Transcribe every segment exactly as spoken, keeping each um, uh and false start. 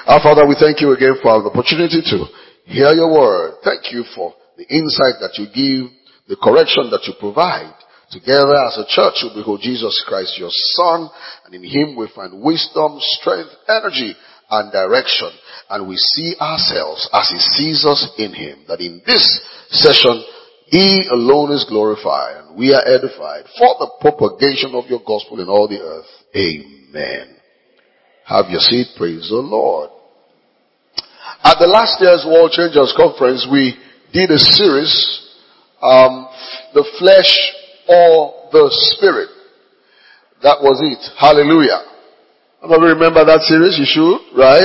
Our Father, we thank you again for the opportunity to hear your word. Thank you for the insight that you give, the correction that you provide. Together as a church we behold Jesus Christ, your Son, and in him we find wisdom, strength, energy, and direction. And we see ourselves as he sees us in him. That in this session, he alone is glorified and we are edified for the propagation of your gospel in all the earth. Amen. Have your seat. Praise the Lord. At the last year's World Changers Conference, we did a series, um, the flesh or the spirit. That was it. Hallelujah. Nobody remember that series? You should, right?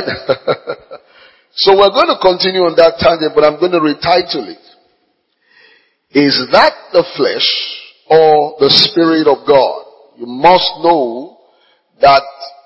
So we're going to continue on that tangent, but I'm going to retitle it. Is that the flesh or the spirit of God? You must know that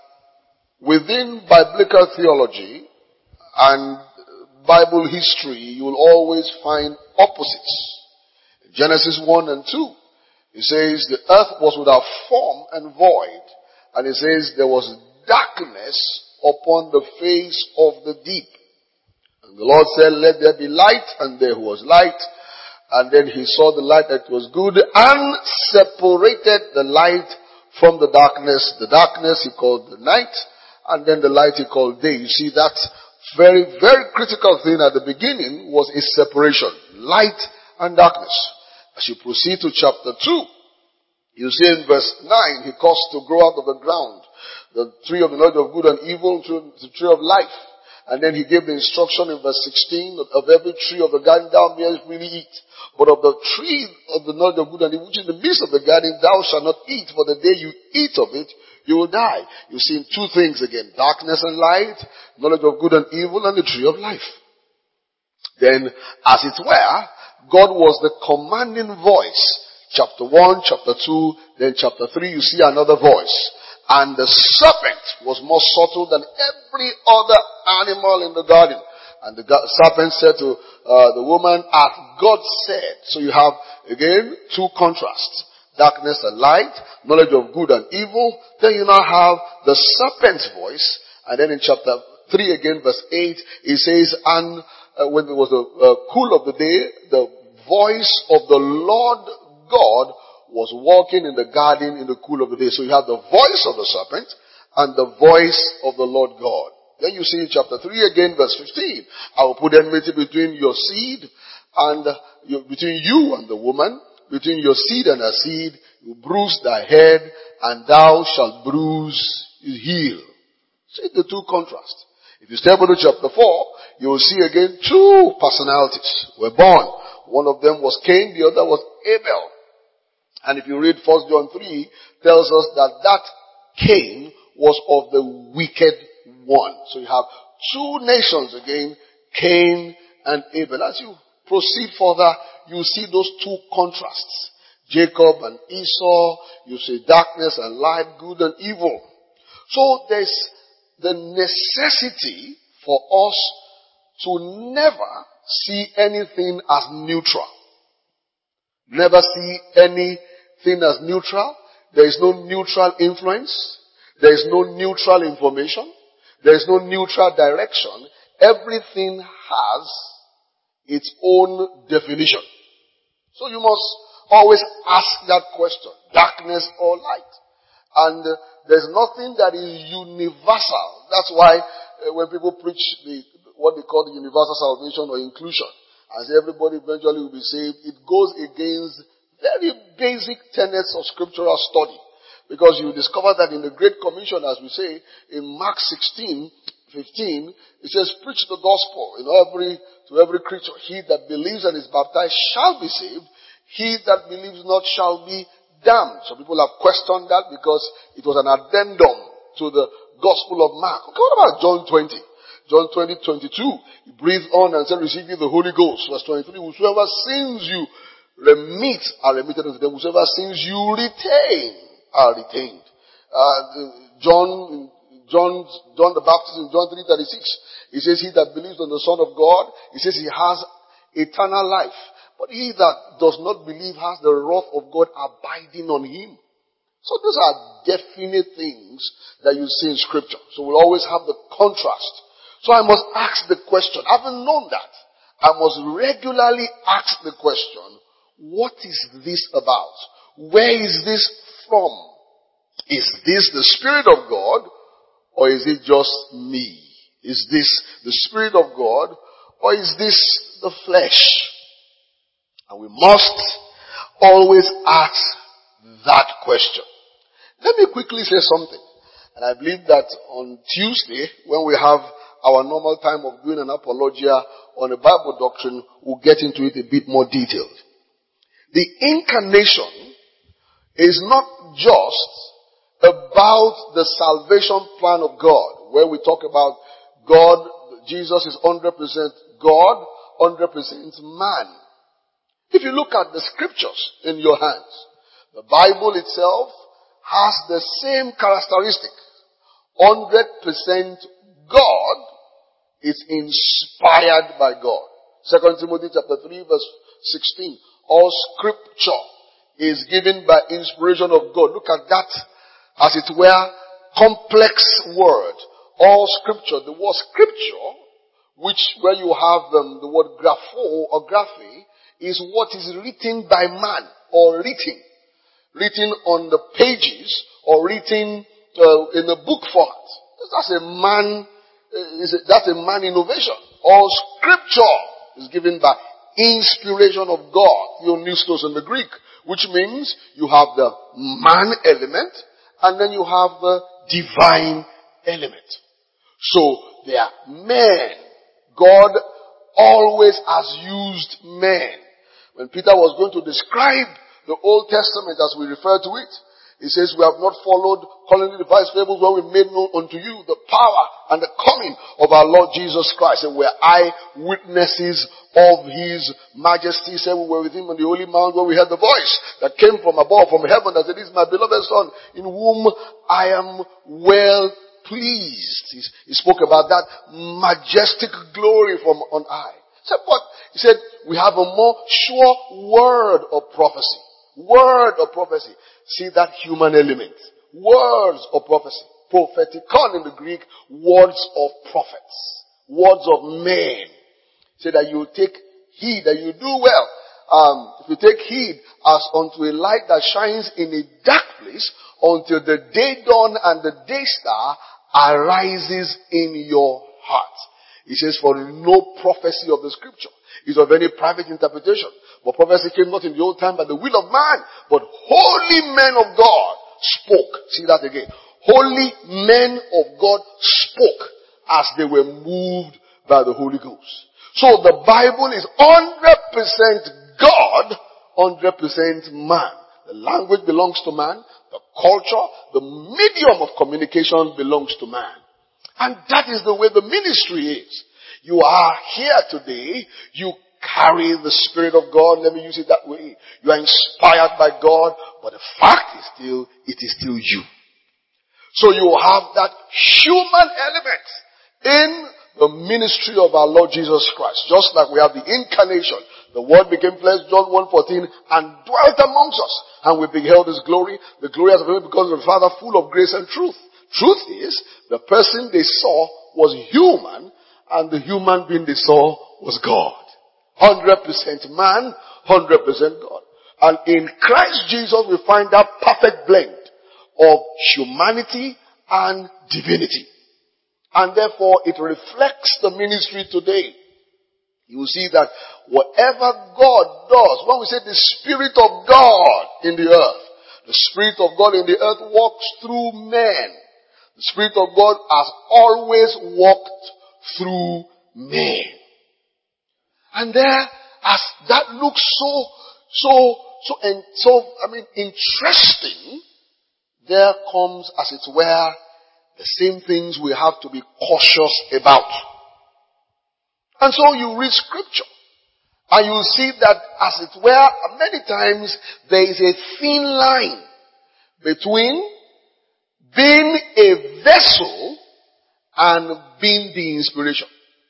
within biblical theology and Bible history, you will always find opposites. In Genesis one and two, it says the earth was without form and void. And it says there was darkness upon the face of the deep. And the Lord said, let there be light, and there was light. And then he saw the light that was good and separated the light from the darkness. The darkness he called the night, and then the light he called day. You see, that very, very critical thing at the beginning was a separation. Light and darkness. As you proceed to chapter two, you see in verse nine, he caused to grow out of the ground the tree of the knowledge of good and evil, the tree of life. And then he gave the instruction in verse sixteen, of every tree of the garden thou mayest freely eat. But of the tree of the knowledge of good and evil, which is in the midst of the garden, thou shalt not eat, for the day you eat of it, you will die. You see two things again, darkness and light, knowledge of good and evil, and the tree of life. Then, as it were, God was the commanding voice. Chapter one, chapter two, then chapter three, you see another voice. And the serpent was more subtle than every other animal in the garden. And the serpent said to uh, the woman, as God said. So you have, again, two contrasts. Darkness and light, knowledge of good and evil. Then you now have the serpent's voice. And then in chapter three again, verse eight, it says, and uh, when there was a uh, cool of the day, the voice of the Lord God was walking in the garden in the cool of the day. So you have the voice of the serpent and the voice of the Lord God. Then you see in chapter three again, verse fifteen, I will put enmity between your seed and your, between you and the woman, between your seed and her seed. You bruise thy head, and thou shalt bruise his heel. See the two contrasts. If you step into chapter four, you will see again two personalities were born. One of them was Cain, the other was Abel. And if you read First John three, tells us that that Cain was of the wicked one. So you have two nations again, Cain and Abel. As you proceed further, you see those two contrasts. Jacob and Esau, you see darkness and light, good and evil. So there's the necessity for us to never see anything as neutral. Never see anything as neutral. There is no neutral influence. There is no neutral information. There is no neutral direction. Everything has its own definition. So you must always ask that question. Darkness or light? And uh, there's nothing that is universal. That's why uh, when people preach the, what they call the universal salvation or inclusion, as everybody eventually will be saved, it goes against very basic tenets of scriptural study. Because you discover that in the Great Commission, as we say, in Mark sixteen, fifteen, it says, preach the gospel in every, to every creature. He that believes and is baptized shall be saved. He that believes not shall be damned. So people have questioned that because it was an addendum to the gospel of Mark. Okay, what about John twenty? John twenty, twenty-two, he breathed on and said, receive you the Holy Ghost. Verse twenty-three, whosoever sins you remit are remitted unto them. Whosoever sins you retain are retained. Uh, John, John, John the Baptist in John three thirty-six, he says, he that believes on the Son of God, he says he has eternal life. But he that does not believe has the wrath of God abiding on him. So these are definite things that you see in scripture. So we'll always have the contrast. So I must ask the question. Having known that, I must regularly ask the question, what is this about? Where is this from? Is this the Spirit of God, or is it just me? Is this the Spirit of God, or is this the flesh? And we must always ask that question. Let me quickly say something. And I believe that on Tuesday, when we have our normal time of doing an apologia on a Bible doctrine, we'll get into it a bit more detailed. The incarnation is not just about the salvation plan of God, where we talk about God, Jesus is one hundred percent God, one hundred percent man. If you look at the scriptures in your hands, the Bible itself has the same characteristic. one hundred percent God is inspired by God. Second Timothy chapter three verse sixteen. All scripture is given by inspiration of God. Look at that, as it were, complex word. All scripture. The word scripture, which where you have um, the word grapho or graphe, is what is written by man or written. Written on the pages or written uh, in a book format. That's a man, uh, is a, that's a man innovation. All scripture is given by inspiration of God, theopneustos in the Greek, which means you have the man element and then you have the divine element. So they are men. God always has used men. When Peter was going to describe the Old Testament as we refer to it, he says, we have not followed cunningly devised fables where we made known unto you the power and the coming of our Lord Jesus Christ. And we're eyewitnesses of His majesty. He said we were with Him on the holy mount where we heard the voice that came from above, from heaven, that said, this is my beloved Son, in whom I am well pleased. He, he spoke about that majestic glory from on high. He said, what? He said, we have a more sure word of prophecy. Word of prophecy. See that human element. Words of prophecy. Propheticon in the Greek, words of prophets. Words of men. Say that you take heed, that you do well. Um, if you take heed as unto a light that shines in a dark place until the day dawn and the day star arises in your heart. He says, for no prophecy of the scripture is of any private interpretation. But prophecy came not in the old time by the will of man, but holy men of God spoke. See that again. Holy men of God spoke as they were moved by the Holy Ghost. So the Bible is one hundred percent God, one hundred percent man. The language belongs to man. The culture, the medium of communication belongs to man. And that is the way the ministry is. You are here today. You carry the Spirit of God. Let me use it that way. You are inspired by God, but the fact is still, it is still you. So you have that human element in the ministry of our Lord Jesus Christ. Just like we have the incarnation. The Word became flesh, John one fourteen, and dwelt amongst us. And we beheld His glory. The glory as of Him because of the Father, full of grace and truth. Truth is, the person they saw was human, and the human being they saw was God. one hundred percent man, one hundred percent God. And in Christ Jesus we find that perfect blend of humanity and divinity. And therefore it reflects the ministry today. You will see that whatever God does, when we say the Spirit of God in the earth, the Spirit of God in the earth walks through men. The Spirit of God has always walked through men. And there, as that looks so, so, so, and so, I mean, interesting, there comes, as it were, the same things we have to be cautious about. And so you read scripture, and you see that, as it were, many times there is a thin line between being a vessel and being the inspiration.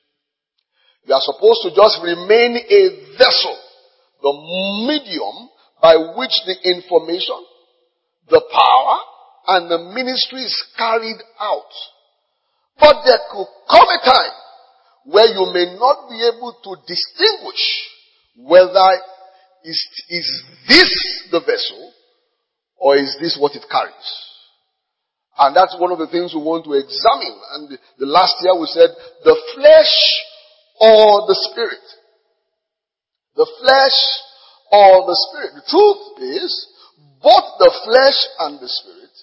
You are supposed to just remain a vessel, the medium by which the information, the power, and the ministry is carried out. But there could come a time where you may not be able to distinguish whether is, is this the vessel or is this what it carries. And that's one of the things we want to examine. And the, the last year we said the flesh or the spirit. The flesh or the spirit. The truth is, both the flesh and the spirit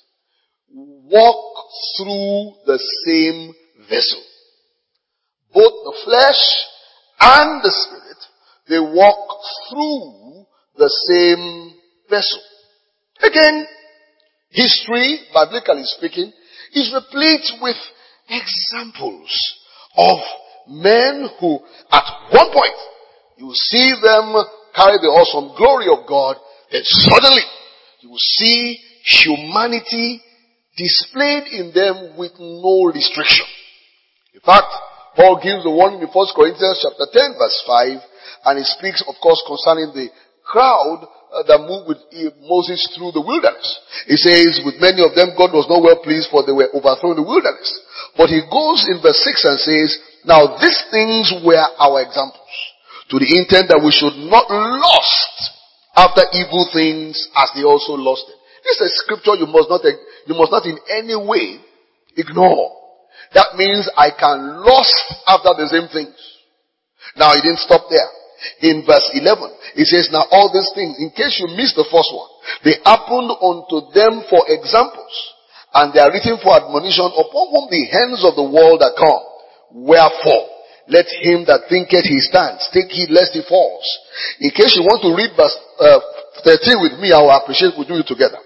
walk through the same vessel. Both the flesh and the spirit, they walk through the same vessel. Again, history, biblically speaking, is replete with examples of men who, at one point, you see them carry the awesome glory of God, then suddenly you will see humanity displayed in them with no restriction. In fact, Paul gives the warning in First Corinthians chapter ten verse five, and he speaks, of course, concerning the crowd uh, that moved with Moses through the wilderness. He says, with many of them God was not well pleased, for they were overthrown in the wilderness. But he goes in verse six and says, now these things were our examples, to the intent that we should not lust after evil things as they also lusted. This is a scripture you must not, you must not in any way ignore. That means I can lust after the same things. Now he didn't stop there. In verse eleven, he says, now all these things, in case you missed the first one, they happened unto them for examples, and they are written for admonition, upon whom the hands of the world are come. Wherefore, let him that thinketh he stands take heed lest he falls. In case you want to read verse uh, thirteen with me, I will appreciate we do it together.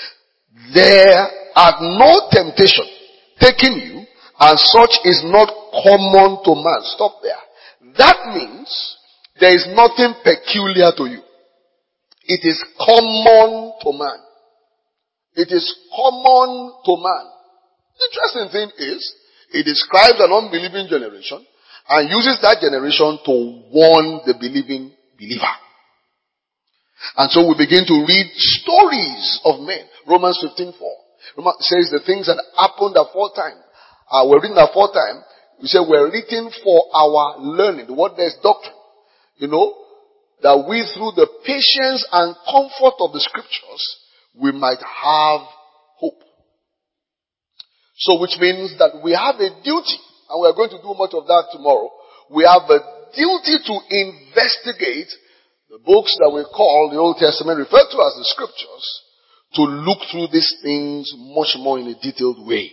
There are no temptation taking you, and such is not common to man. Stop there. That means there is nothing peculiar to you. It is common to man. It is common to man. The interesting thing is, it describes an unbelieving generation and uses that generation to warn the believing believer. And so we begin to read stories of men. Romans fifteen four. Romans says the things that happened aforetime. Uh, were written aforetime. We say were written for our learning. The word there is doctrine. You know, that we through the patience and comfort of the scriptures, we might have hope. So which means that we have a duty, and we are going to do much of that tomorrow. We have a duty to investigate the books that we call the Old Testament, referred to as the scriptures, to look through these things much more in a detailed way.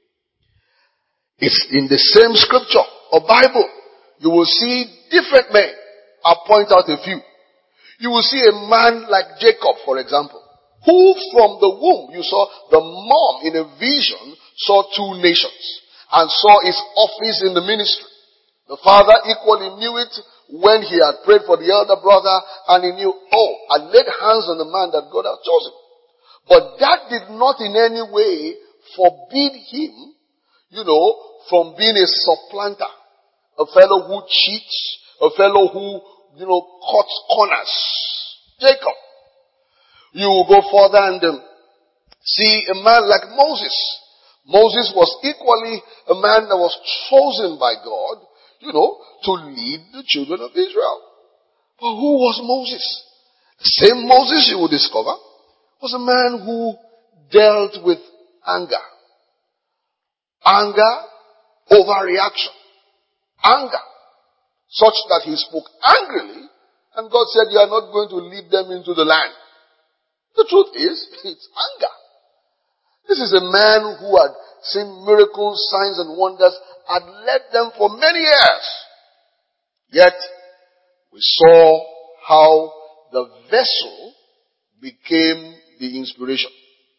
It's in the same scripture or Bible. You will see different men. I'll point out a few. You will see a man like Jacob, for example, who from the womb, you saw the mom in a vision saw two nations and saw his office in the ministry. The father equally knew it when he had prayed for the elder brother, and he knew, oh, I laid hands on the man that God had chosen. But that did not in any way forbid him, you know, from being a supplanter, a fellow who cheats, a fellow who, you know, cuts corners. Jacob. You will go further and um, see a man like Moses. Moses was equally a man that was chosen by God, you know, to lead the children of Israel. But who was Moses? The same Moses you will discover was a man who dealt with anger. Anger, overreaction. Anger. Such that he spoke angrily, and God said, you are not going to lead them into the land. The truth is, it's anger. This is a man who had seen miracles, signs and wonders, had led them for many years. Yet, we saw how the vessel became the inspiration.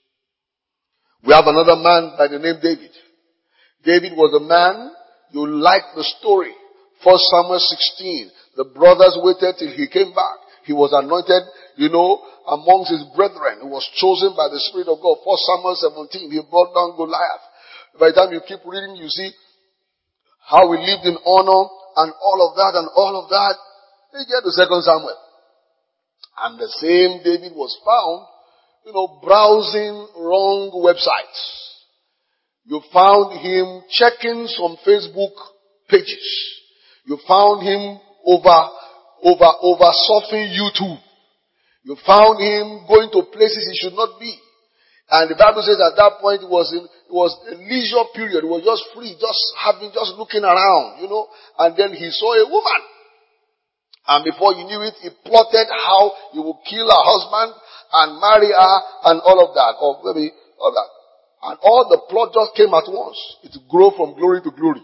We have another man by the name David. David was a man, you like the story. First Samuel sixteen, the brothers waited till he came back. He was anointed, you know, amongst his brethren. He was chosen by the Spirit of God. First Samuel seventeen, he brought down Goliath. By the time you keep reading, you see how he lived in honor and all of that and all of that. You get to Second Samuel. And the same David was found, you know, browsing wrong websites. You found him checking some Facebook pages. You found him over, over, over surfing YouTube. You found him going to places he should not be. And the Bible says at that point it was in, it was a leisure period. It was just free, just having, just looking around, you know. And then he saw a woman. And before you knew it, he plotted how he would kill her husband and marry her and all of that. Or maybe all that. And all the plot just came at once. It grew from glory to glory.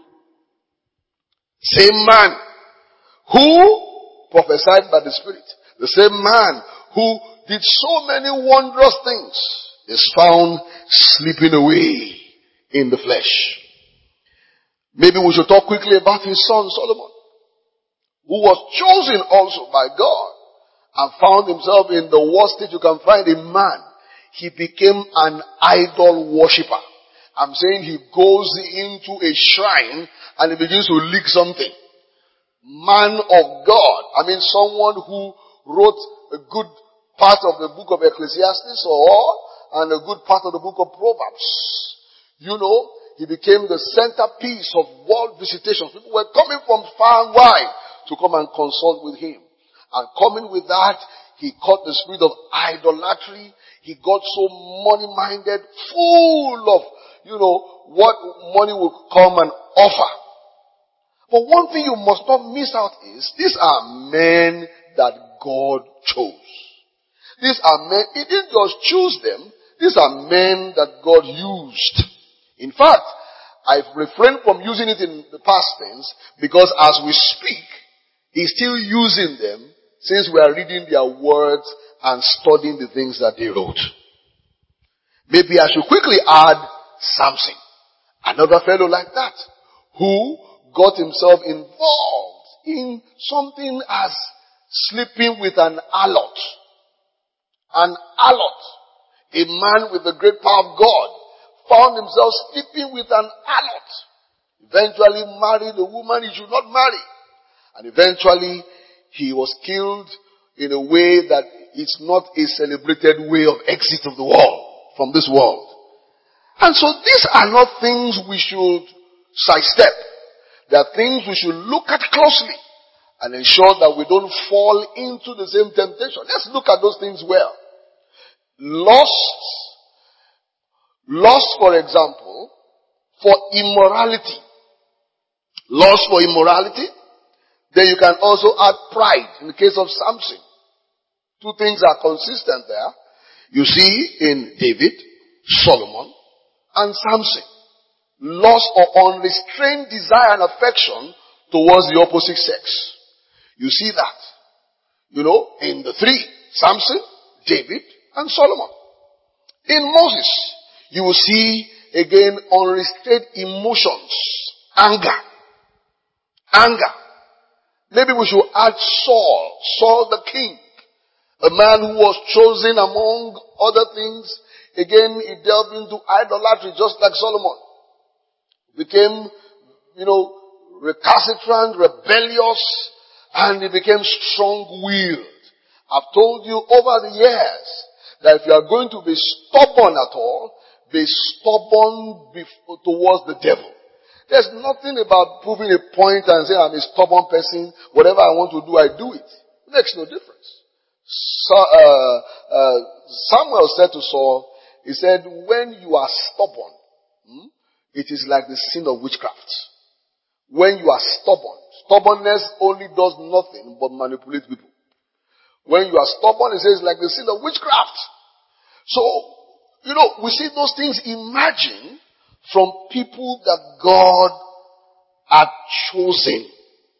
Same man who prophesied by the Spirit. The same man who did so many wondrous things is found sleeping away in the flesh. Maybe we should talk quickly about his son Solomon, who was chosen also by God and found himself in the worst state you can find in man. He became an idol worshipper. I'm saying he goes into a shrine and he begins to lick something. Man of God. I mean someone who wrote a good part of the book of Ecclesiastes or and a good part of the book of Proverbs. You know, he became the centerpiece of world visitations. People were coming from far and wide to come and consult with him. And coming with that, he caught the spirit of idolatry. He got so money-minded, full of, you know, what money will come and offer. But one thing you must not miss out is, these are men that God chose. These are men, he didn't just choose them. These are men that God used. In fact, I've refrained from using it in the past tense because as we speak, he's still using them since we are reading their words and studying the things that they wrote. Maybe I should quickly add Samson, another fellow like that, who got himself involved in something as sleeping with an harlot. An harlot. A man with the great power of God found himself sleeping with an harlot. Eventually married a woman he should not marry. And eventually he was killed in a way that it's not a celebrated way of exit of the world, from this world. And so these are not things we should sidestep. They are things we should look at closely and ensure that we don't fall into the same temptation. Let's look at those things well. Lust, lust for example, for immorality. Lust for immorality. Then you can also add pride in the case of Samson. Two things are consistent there. You see in David, Solomon, and Samson. Lust or unrestrained desire and affection towards the opposite sex. You see that. You know, in the three, Samson, David, and Solomon. In Moses, you will see again unrestrained emotions. Anger. Anger. Maybe we should add Saul. Saul the king. A man who was chosen among other things. Again, he delved into idolatry just like Solomon. Became, you know, recalcitrant, rebellious, and he became strong-willed. I've told you over the years that if you are going to be stubborn at all, be stubborn before, towards the devil. There's nothing about proving a point and saying I'm a stubborn person. Whatever I want to do, I do it. It makes no difference. So, uh, uh, Samuel said to Saul, he said, when you are stubborn, hmm, it is like the sin of witchcraft. When you are stubborn, stubbornness only does nothing but manipulate people. When you are stubborn, it says like the sin of witchcraft. So, you know, we see those things emerging from people that God had chosen.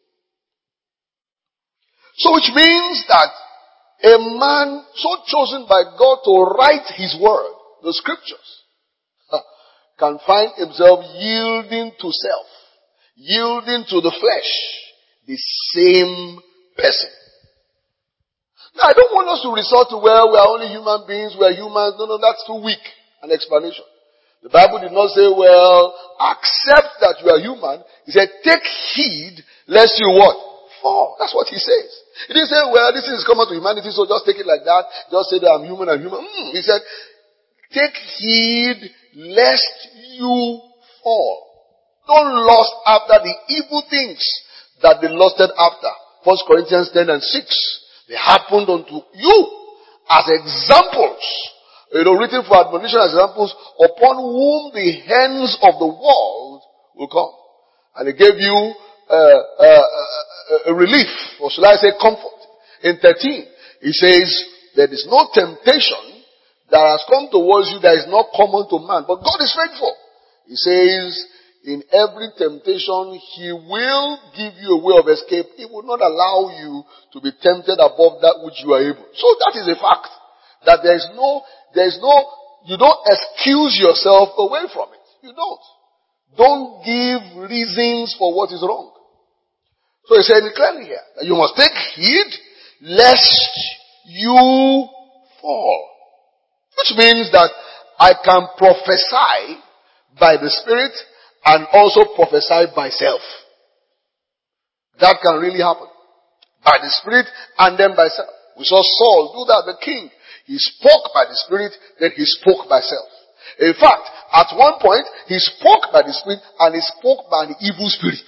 So which means that a man so chosen by God to write his word, the scriptures, can find himself yielding to self, yielding to the flesh, the same person. Now, I don't want us to resort to, well, we are only human beings, we are humans. No, no, that's too weak an explanation. The Bible did not say, well, accept that you are human. He said, take heed lest you what? Fall. That's what he says. He didn't say, well, this is common to humanity, so just take it like that. Just say that I'm human, I'm human. Mm. He said, take heed lest you fall. Don't lust after the evil things that they lusted after. First Corinthians ten and six. They happened unto you as examples. You know, written for admonition as examples, upon whom the ends of the world will come. And he gave you uh, uh, uh, a relief, or shall I say comfort. In thirteen, he says, there is no temptation that has come towards you that is not common to man. But God is faithful. He says, in every temptation, He will give you a way of escape. He will not allow you to be tempted above that which you are able. So that is a fact. That there is no, there is no, you don't excuse yourself away from it. You don't. Don't give reasons for what is wrong. So he said it clearly here, that you must take heed lest you fall. Which means that I can prophesy by the Spirit and also prophesy by self. That can really happen. By the Spirit and then by self. We saw Saul do that, the king. He spoke by the Spirit, then he spoke by self. In fact, at one point, he spoke by the Spirit and he spoke by the evil spirit.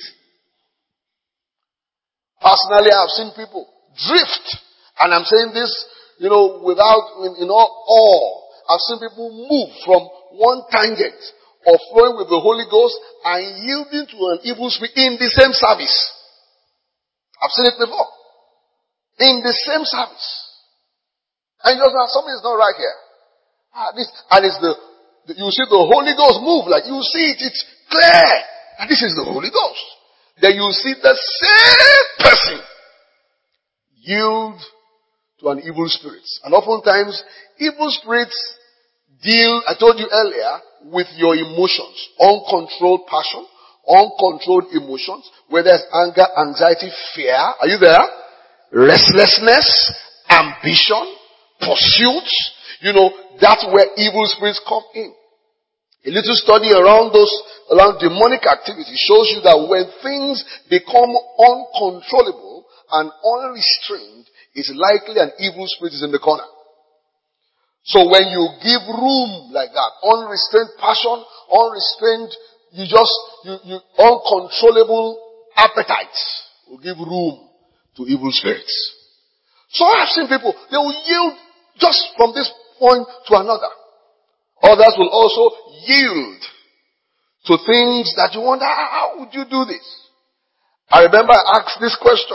Personally, I've seen people drift. And I'm saying this, you know, without, in, in all awe. I've seen people move from one tangent of flowing with the Holy Ghost and yielding to an evil spirit in the same service. I've seen it before. In the same service. And you just know, something is not right here. Ah, this, and it's the, the, you see the Holy Ghost move, like you see it, it's clear. And this is the Holy Ghost. Then you see the same person yield to an evil spirit. And oftentimes, evil spirits deal, I told you earlier, with your emotions. Uncontrolled passion, uncontrolled emotions, whether it's anger, anxiety, fear. Are you there? Restlessness, ambition, pursuits. You know, that's where evil spirits come in. A little study around those, around demonic activity shows you that when things become uncontrollable and unrestrained, it's likely an evil spirit is in the corner. So when you give room like that, unrestrained passion, unrestrained, you just, you, you, uncontrollable appetites will give room to evil spirits. So I've seen people, they will yield just from this point to another. Others will also yield to things that you wonder, how would you do this? I remember I asked this question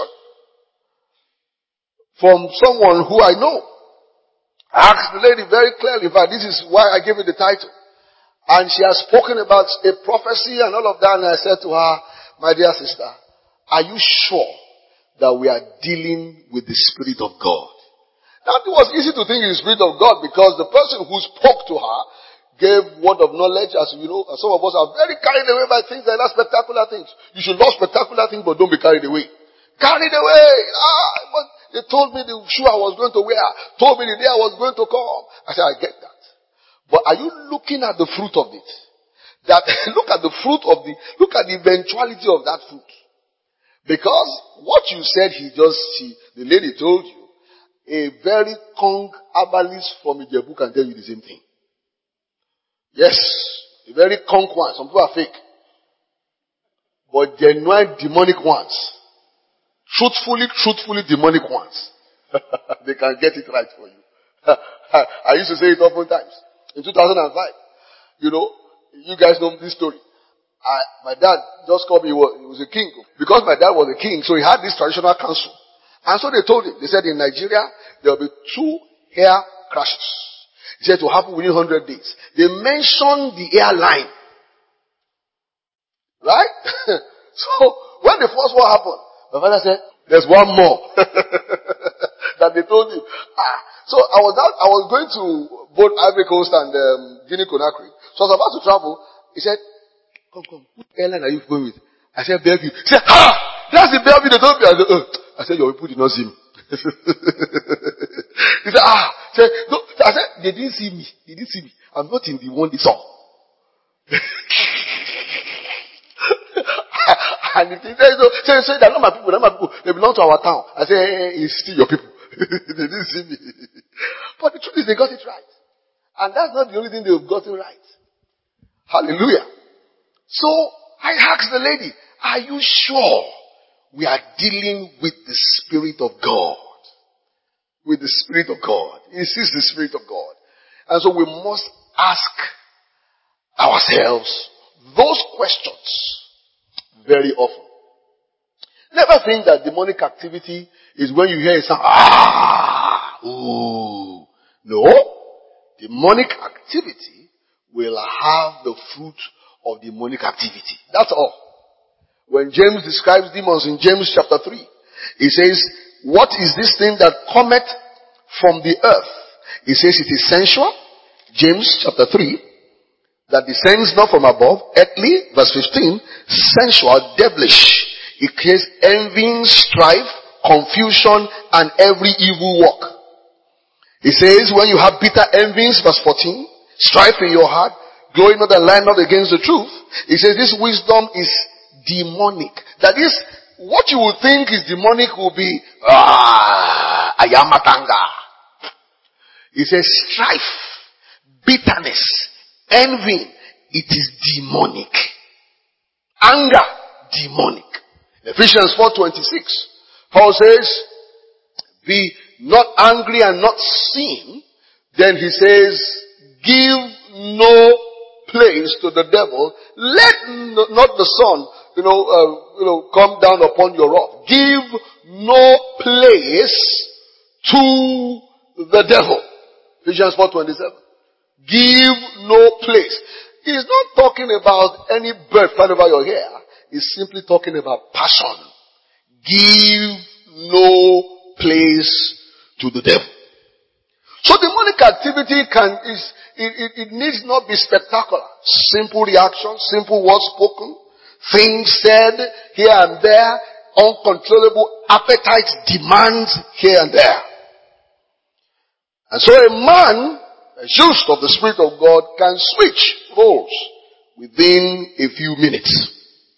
from someone who I know. I asked the lady very clearly, in fact, this is why I gave it the title. And she has spoken about a prophecy and all of that, and I said to her, my dear sister, are you sure that we are dealing with the Spirit of God? Now, it was easy to think it's the Spirit of God because the person who spoke to her gave word of knowledge. As you know, some of us are very carried away by things like that, spectacular things. You should love spectacular things, but don't be carried away. Carried away! Ah, but they told me the shoe I was going to wear, told me the day I was going to come. I said, I get that. But are you looking at the fruit of it? That, look at the fruit of the, look at the eventuality of that fruit. Because what you said, he just, she, the lady told you, a very conk herbalist from Ijebu can tell you the same thing. Yes, a very conk one. Some people are fake. But genuine demonic ones. Truthfully, truthfully demonic ones. They can get it right for you. I used to say it often times. In two thousand five, you know, you guys know this story. I, my dad just called me, he was, he was a king. Because my dad was a king, so he had this traditional council. And so they told him, they said in Nigeria, there will be two hair crashes. He said to happen within one hundred days. They mentioned the airline. Right? So, when the first one happened, my father said, there's one more. That they told him. Ah, so I was out, I was going to both Ivory Coast and um, Guinea Conakry. So I was about to travel. He said, come, come, what airline are you going with? I said, Bellevue. He said, ah, that's the Bellevue they told me. I said, uh. I said, your people did not see me. He said, ah. He said, no. I said, they didn't see me. They didn't see me. I'm not in the one they saw. And he said, so, so, so they're not my people, they're not my people. They belong to our town. I said, hey, hey, it's still your people. They didn't see me. But the truth is they got it right. And that's not the only thing they've gotten right. Hallelujah. So I asked the lady, are you sure we are dealing with the Spirit of God. With the Spirit of God. This is the Spirit of God. And so we must ask ourselves those questions very often. Never think that demonic activity is when you hear a sound, ah, ooh. No. Demonic activity will have the fruit of demonic activity. That's all. When James describes demons in James chapter three, he says, what is this thing that cometh from the earth? He says it is sensual, James chapter three, that descends not from above, earthly, verse fifteen, sensual, devilish. It creates envy, strife, confusion, and every evil work. He says, when you have bitter envies, verse fourteen, strife in your heart, glory not and lie not against the truth. He says this wisdom is demonic. That is, what you would think is demonic will be, ah, ayamatanga. He says strife, bitterness, envy, it is demonic. Anger, demonic. Ephesians four twenty-six, Paul says, be not angry and not sin. Then he says, give no place to the devil. Let not the sun, you know, uh, you know, come down upon your wrath. Give no place to the devil. Ephesians four twenty-seven. Give no place. He's not talking about any bird flying over your hair. He's simply talking about passion. Give no place to the devil. So demonic activity can, is, it, it, it needs not be spectacular. Simple reaction, simple words spoken, things said here and there, uncontrollable appetites, demands here and there. And so a man, used of the Spirit of God, can switch roles within a few minutes.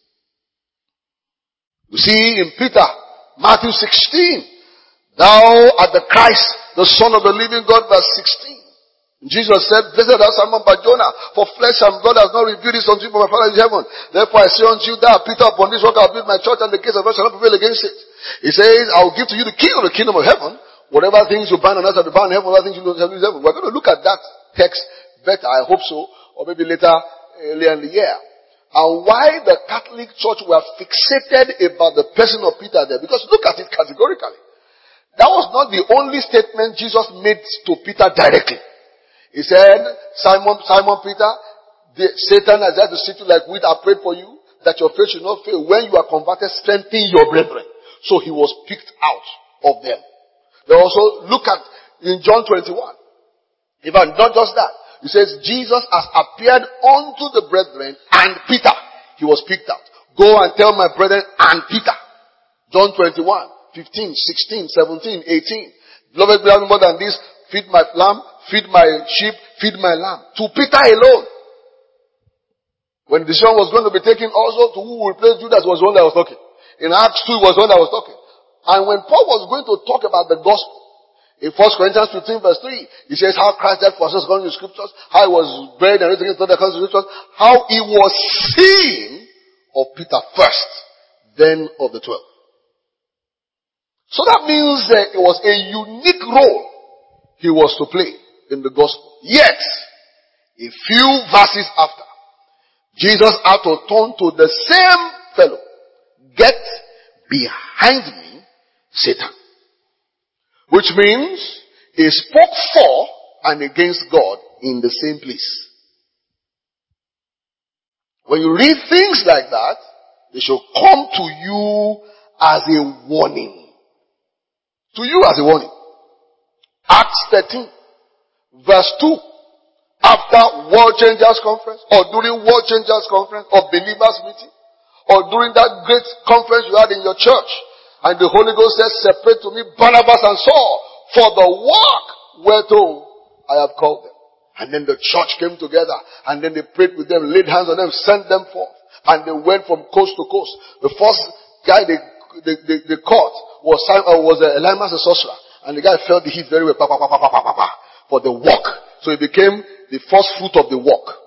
We see in Peter, Matthew sixteen, thou art the Christ, the Son of the living God, verse sixteen. Jesus said, blessed art thou Simon Bar-Jonah, for flesh and blood has not revealed this unto you, but my Father in heaven. Therefore I say unto you, thou Peter, upon this rock I will build my church, and the gates of hell shall not prevail against it. He says, I will give to you the key of the kingdom of heaven. Whatever things you bind on earth shall be bound in heaven, whatever things you do shall be in heaven. We're going to look at that text better, I hope so, or maybe later, earlier in the year. And why the Catholic Church were fixated about the person of Peter there. Because look at it categorically. That was not the only statement Jesus made to Peter directly. He said, Simon, Simon Peter, the, Satan has had to sit you like wheat. I prayed for you that your faith should not fail. When you are converted, strengthen your brethren. So he was picked out of them. They also look at in John twenty-one. Even not just that. He says, Jesus has appeared unto the brethren and Peter. He was picked out. Go and tell my brethren and Peter. John twenty-one, fifteen, sixteen, seventeen, eighteen. Beloved, beloved, more than this, feed my lamb, feed my sheep, feed my lamb. To Peter alone. When the decision was going to be taken also, to who will replace Judas was the one that was talking. In Acts two was the one that was talking. And when Paul was going to talk about the gospel, in First Corinthians fifteen verse three, he says how Christ died for us according to the scriptures, how he was buried and everything according to the scriptures, how he was seen of Peter first, then of the twelve. So that means that it was a unique role he was to play in the gospel. Yet, a few verses after, Jesus had to turn to the same fellow. Get behind me, Satan. Which means he spoke for and against God in the same place. When you read things like that, they should come to you as a warning. To you as a warning. Acts thirteen, verse two. After World Changers Conference, or during World Changers Conference, or Believers Meeting, or during that great conference you had in your church, and the Holy Ghost says, separate to me Barnabas and Saul for the work whereto I have called them. And then the church came together, and then they prayed with them, laid hands on them, sent them forth, and they went from coast to coast. The first guy they they, they, they caught was uh, was uh, Elymas the sorcerer, and the guy felt the heat very well, pa, pa, pa, pa, pa, pa, pa, for the work. So it became the first fruit of the work.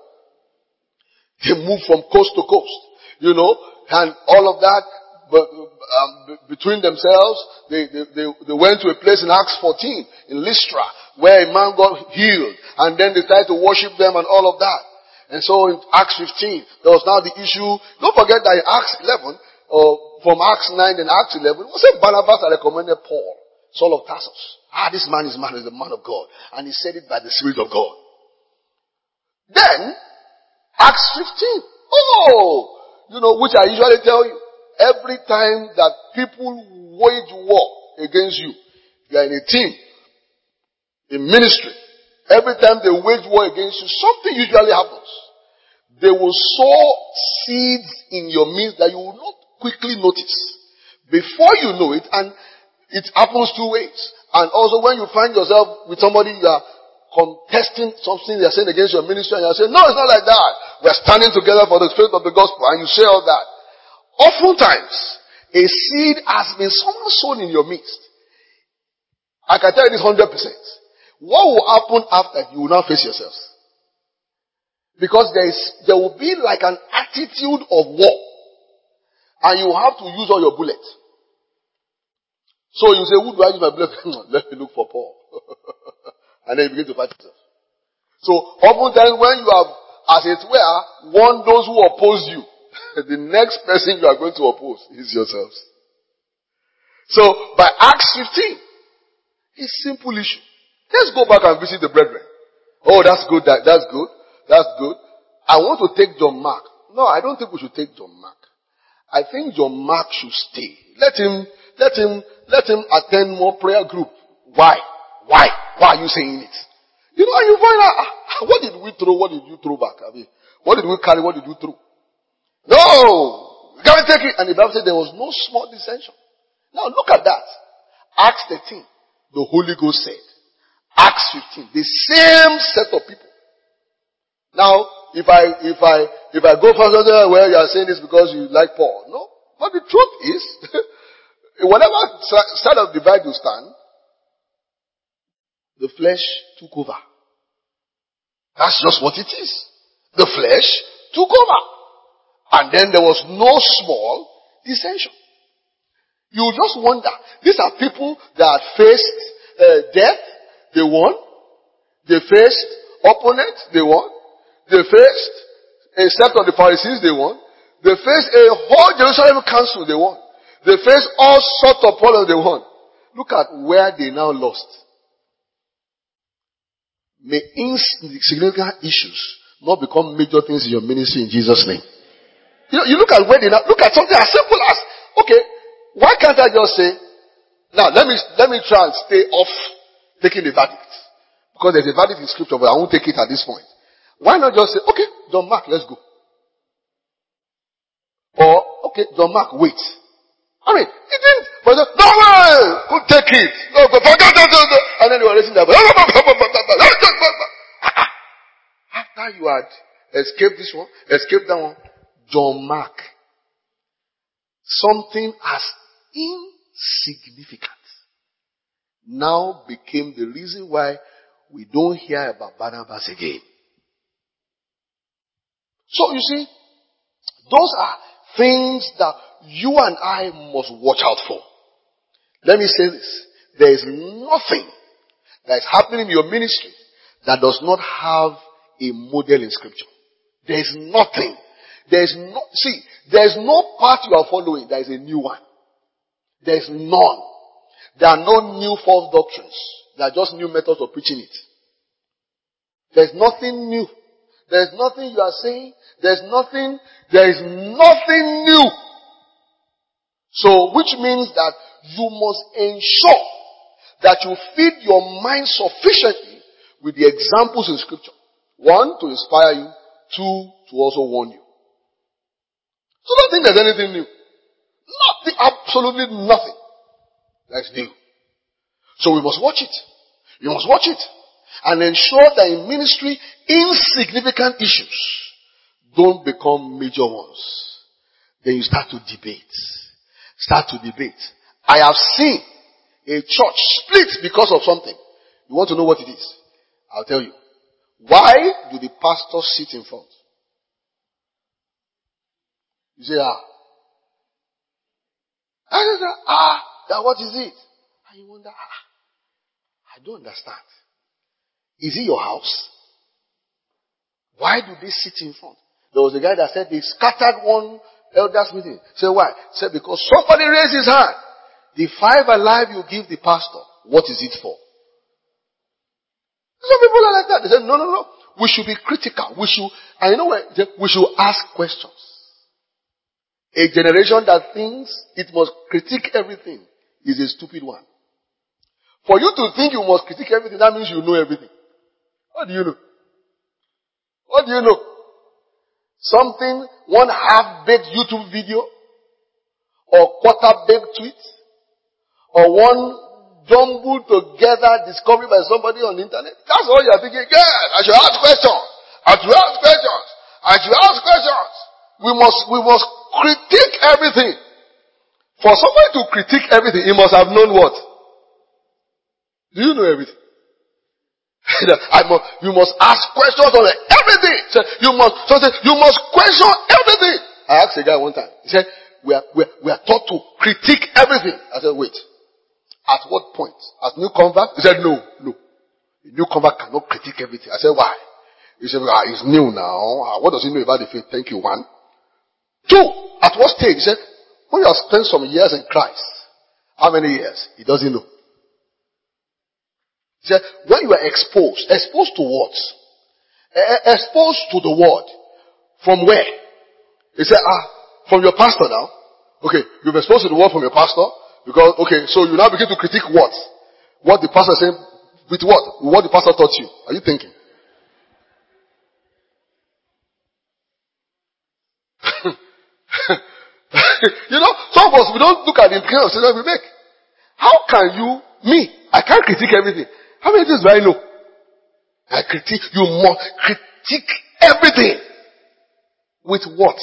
They moved from coast to coast, you know, and all of that. But um, b- between themselves. They, they, they, they went to a place in Acts fourteen, in Lystra, where a man got healed. And then they tried to worship them and all of that. And so in Acts fifteen, there was now the issue. Don't forget that in Acts eleven, or from Acts nine and Acts eleven, it was a Barnabas that recommended Paul, Saul of Tarsus. Ah, this man is man, is the man of God. And he said it by the Spirit of God. Then, Acts fifteen. Oh! You know, which I usually tell you. Every time that people wage war against you, you are in a team, in ministry, every time they wage war against you, something usually happens. They will sow seeds in your midst that you will not quickly notice. Before you know it, and it happens two ways. And also when you find yourself with somebody you are contesting something they are saying against your ministry, and you are saying, no, it's not like that. We are standing together for the faith of the gospel, and you say all that. Oftentimes, a seed has been someone sown in your midst. I can tell you this one hundred percent. What will happen after? You will now face yourselves. Because there is, there will be like an attitude of war. And you have to use all your bullets. So you say, who do I use my bullet? Let me look for Paul. And then you begin to fight yourself. So oftentimes when you have, as it were, won those who oppose you, the next person you are going to oppose is yourselves. So by Acts fifteen, it's a simple issue. Let's go back and visit the brethren. Oh, that's good. That, that's good. That's good. I want to take John Mark. No, I don't think we should take John Mark. I think John Mark should stay. Let him, let him, let him attend more prayer group. Why? Why? Why are you saying it? You know, and you find out, ah, what did we throw? What did you throw back? I mean, what did we carry? What did you throw? No! We can't take it. And the Bible said there was no small dissension. Now look at that. Acts thirteen, the Holy Ghost said. Acts fifteen, the same set of people. Now, if I, if I, if I go further, well, you are saying this because you like Paul. No. But the truth is, whatever side of the divide you stand, the flesh took over. That's just what it is. The flesh took over. And then there was no small dissension. You just wonder. These are people that faced uh, death. They won. They faced opponents. They won. They faced a sect of the Pharisees. They won. They faced a whole Jerusalem council. They won. They faced all sorts of problems. They won. Look at where they now lost. May insignificant issues not become major things in your ministry in Jesus' name. You know, you look at where they now, look at something as simple as, okay, why can't I just say, now let me, let me try and stay off taking the verdict. Because there's a verdict in scripture, but I won't take it at this point. Why not just say, okay, John Mark, let's go. Or, okay, John Mark, wait. I mean, he didn't, but just, no way, could take it. No, go, go, go, go, go. And then they were listening to that. After you had escaped this one, escaped that one, John Mark, something as insignificant now became the reason why we don't hear about Barnabas again. So you see, those are things that you and I must watch out for. Let me say this. There is nothing that is happening in your ministry that does not have a model in scripture. There is nothing. There is no, see, there is no path you are following. There is a new one. There is none. There are no new false doctrines. There are just new methods of preaching it. There is nothing new. There is nothing you are saying. There is nothing, there is nothing new. So, which means that you must ensure that you feed your mind sufficiently with the examples in scripture. One, to inspire you. Two, to also warn you. So don't think there's anything new. Nothing, absolutely nothing that's new. So we must watch it. You must watch it. And ensure that in ministry, insignificant issues don't become major ones. Then you start to debate. Start to debate. I have seen a church split because of something. You want to know what it is? I'll tell you. Why do the pastors sit in front? You say, ah. I said, ah, that what is it? And you wonder, ah, I don't understand. Is it your house? Why do they sit in front? There was a guy that said they scattered one elders meeting. Say why? Said because somebody raised his hand. The five alive you give the pastor, what is it for? Some people are like that. They say, no, no, no. We should be critical. We should, and you know what? We should ask questions. A generation that thinks it must critique everything is a stupid one. For you to think you must critique everything, that means you know everything. What do you know? What do you know? Something, one half-baked YouTube video, or quarter-baked tweet, or one jumbled together discovery by somebody on the internet. That's all you're thinking. Yes, I should ask questions. I should ask questions. I should ask questions. We must, we must critique everything. For somebody to critique everything, he must have known what? Do you know everything? I must, you must ask questions on everything. So you must, so you must question everything. I asked a guy one time. He said, we are, we are, we are taught to critique everything. I said, wait. At what point? As new convert? He said, no, no. A new convert cannot critique everything. I said, why? He said, ah, he's new now. What does he know about the faith? Thank you, one. Two, at what stage? He said, when you have spent some years in Christ, how many years? He doesn't know. He said, when you are exposed, exposed to what? E- exposed to the word. From where? He said, ah, from your pastor now. Okay, you've exposed to the word from your pastor. Because, okay, so you now begin to critique what? What the pastor said, with what? What the pastor taught you. Are you thinking? You know, some of us, we don't look at the implications of decisions we make. How can you, me, I can't critique everything. How many things do I know? I critique, you must critique everything. With what?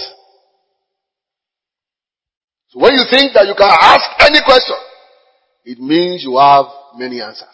So when you think that you can ask any question, it means you have many answers.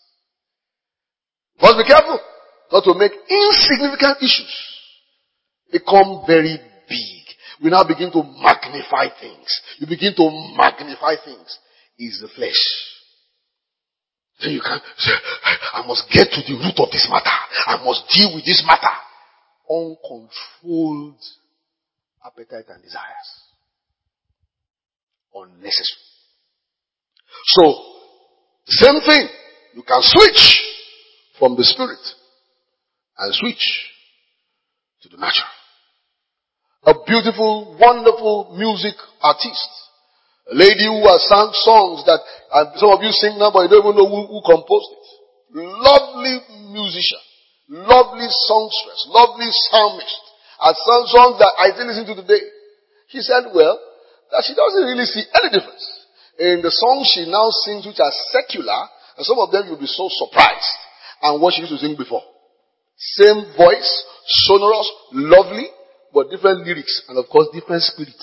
You must be careful not to make insignificant issues become very big. We now begin to magnify things. You begin to magnify things. It's the flesh. Then you can say, I must get to the root of this matter. I must deal with this matter. Uncontrolled appetite and desires. Unnecessary. So, same thing. You can switch from the spirit and switch to the natural. A beautiful, wonderful music artist. A lady who has sung songs that uh, some of you sing now, but you don't even know who, who composed it. Lovely musician. Lovely songstress. Lovely psalmist. Has sung songs that I still listen to today. She said, well, that she doesn't really see any difference in the songs she now sings, which are secular, and some of them you'll be so surprised, and what she used to sing before. Same voice, sonorous, lovely, but different lyrics, and of course different spirits.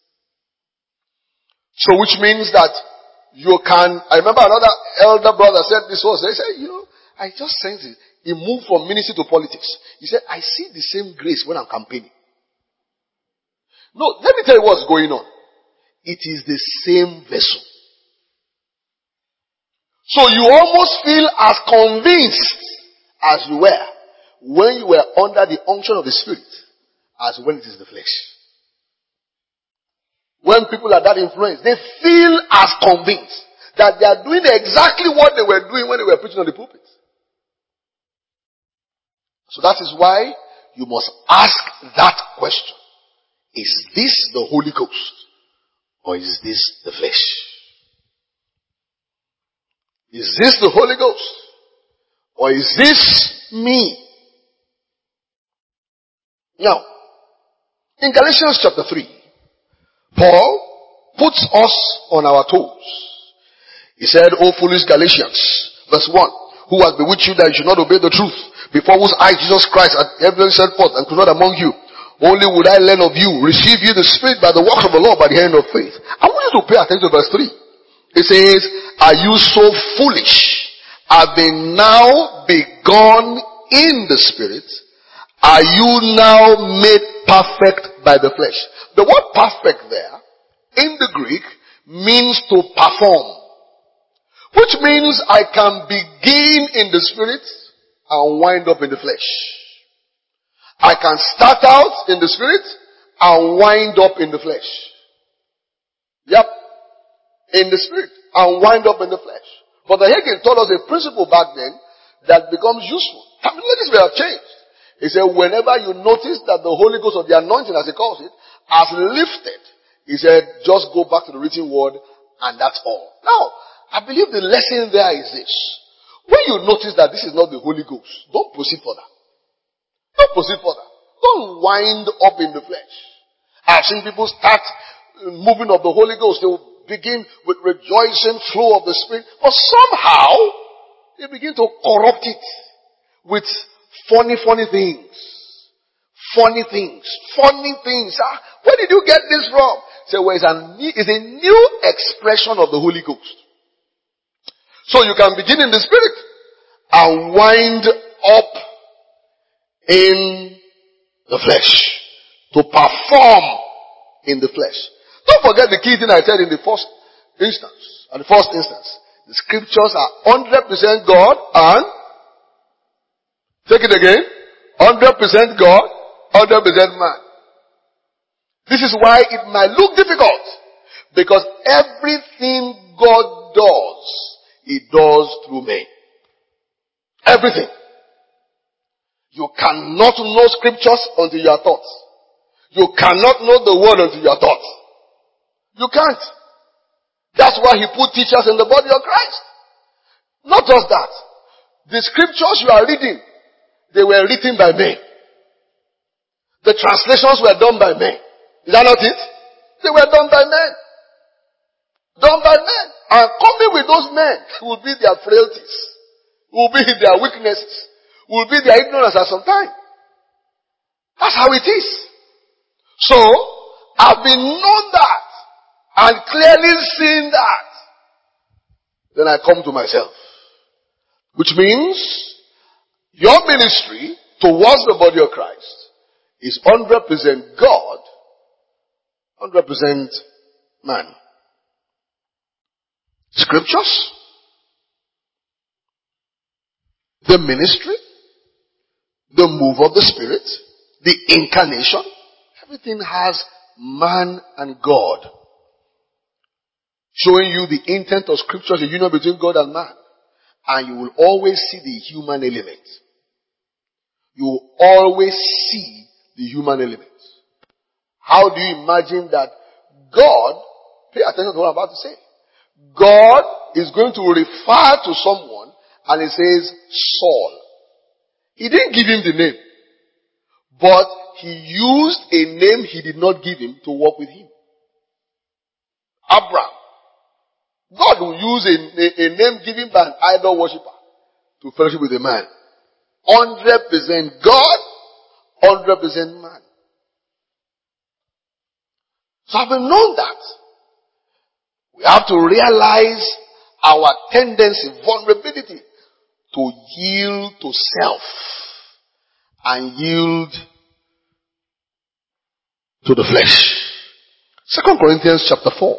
So which means that you can, I remember another elder brother said this was, he said, you know, I just sense it. He moved from ministry to politics. He said, I see the same grace when I'm campaigning. No, let me tell you what's going on. It is the same vessel. So you almost feel as convinced as you were when you were under the unction of the Spirit as when it is the flesh. When people are that influenced, they feel as convinced that they are doing exactly what they were doing when they were preaching on the pulpit. So that is why you must ask that question. Is this the Holy Ghost? Or is this the flesh? Is this the Holy Ghost? Or is this me? Now, in Galatians chapter three, Paul puts us on our toes. He said, O foolish Galatians, verse one, who has bewitched you that you should not obey the truth, before whose eyes Jesus Christ had evidently sent forth and could not among you. Only would I learn of you, receive you the Spirit by the works of the law, by the hand of faith. I want you to pay attention to verse three. It says, are you so foolish? Having now begun in the Spirit, are you now made perfect by the flesh? The word perfect there, in the Greek, means to perform. Which means I can begin in the spirit and wind up in the flesh. I can start out in the spirit and wind up in the flesh. Yep. In the spirit and wind up in the flesh. But the Hagin taught us a principle back then that becomes useful. I mean, ladies may have changed. He said, whenever you notice that the Holy Ghost or the anointing, as he calls it, has lifted, he said, just go back to the written word and that's all. Now, I believe the lesson there is this. When you notice that this is not the Holy Ghost, don't proceed further. Don't proceed further. Don't wind up in the flesh. I've seen people start moving of the Holy Ghost. They will begin with rejoicing, flow of the Spirit. But somehow, they begin to corrupt it with funny, funny things. Funny things. Funny things. Ah, where did you get this from? So, well, it's a, it's a new expression of the Holy Ghost. So you can begin in the spirit and wind up in the flesh. To perform in the flesh. Don't forget the key thing I said in the first instance. And the first instance. The scriptures are one hundred percent God and, take it again, one hundred percent God, one hundred percent man. This is why it might look difficult. Because everything God does, He does through men. Everything. You cannot know scriptures until you are taught. You cannot know the word until you are taught. You can't. That's why he put teachers in the body of Christ. Not just that. The scriptures you are reading, they were written by men. The translations were done by men. Is that not it? They were done by men. Done by men. And coming with those men will be their frailties, will be their weaknesses, will be their ignorance at some time. That's how it is. So, I've been known that and clearly seen that. Then I come to myself. Which means, your ministry towards the body of Christ is one hundred percent God, one hundred percent man. Scriptures, the ministry, the move of the Spirit, the incarnation, everything has man and God. Showing you the intent of scriptures, the union between God and man. And you will always see the human element. You will always see the human element. How do you imagine that God, pay attention to what I'm about to say. God is going to refer to someone and he says Saul. He didn't give him the name. But he used a name he did not give him to work with him. Abraham. God will use a, a, a name given by an idol worshiper to fellowship with a man. one hundred percent God, one hundred percent man. So I've been known that. We have to realize our tendency, vulnerability to yield to self and yield to the flesh. Second Corinthians chapter four.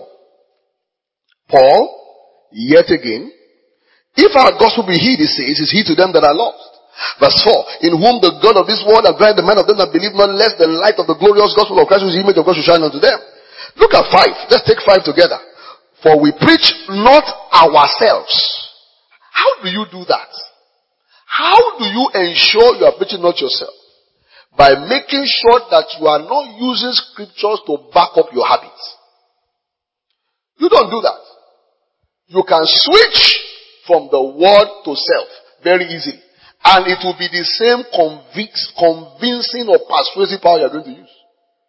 Paul, yet again, if our gospel be hid, he says, is hid to them that are lost. Verse four, in whom the God of this world hath blinded the mind of them that believe not, lest the light of the glorious gospel of Christ, whose image of God should shine unto them. Look at five. Let's take five together. For we preach not ourselves. How do you do that? How do you ensure you are preaching not yourself? By making sure that you are not using scriptures to back up your habits. You don't do that. You can switch from the word to self very easily. And it will be the same convic- convincing or persuasive power you are going to use.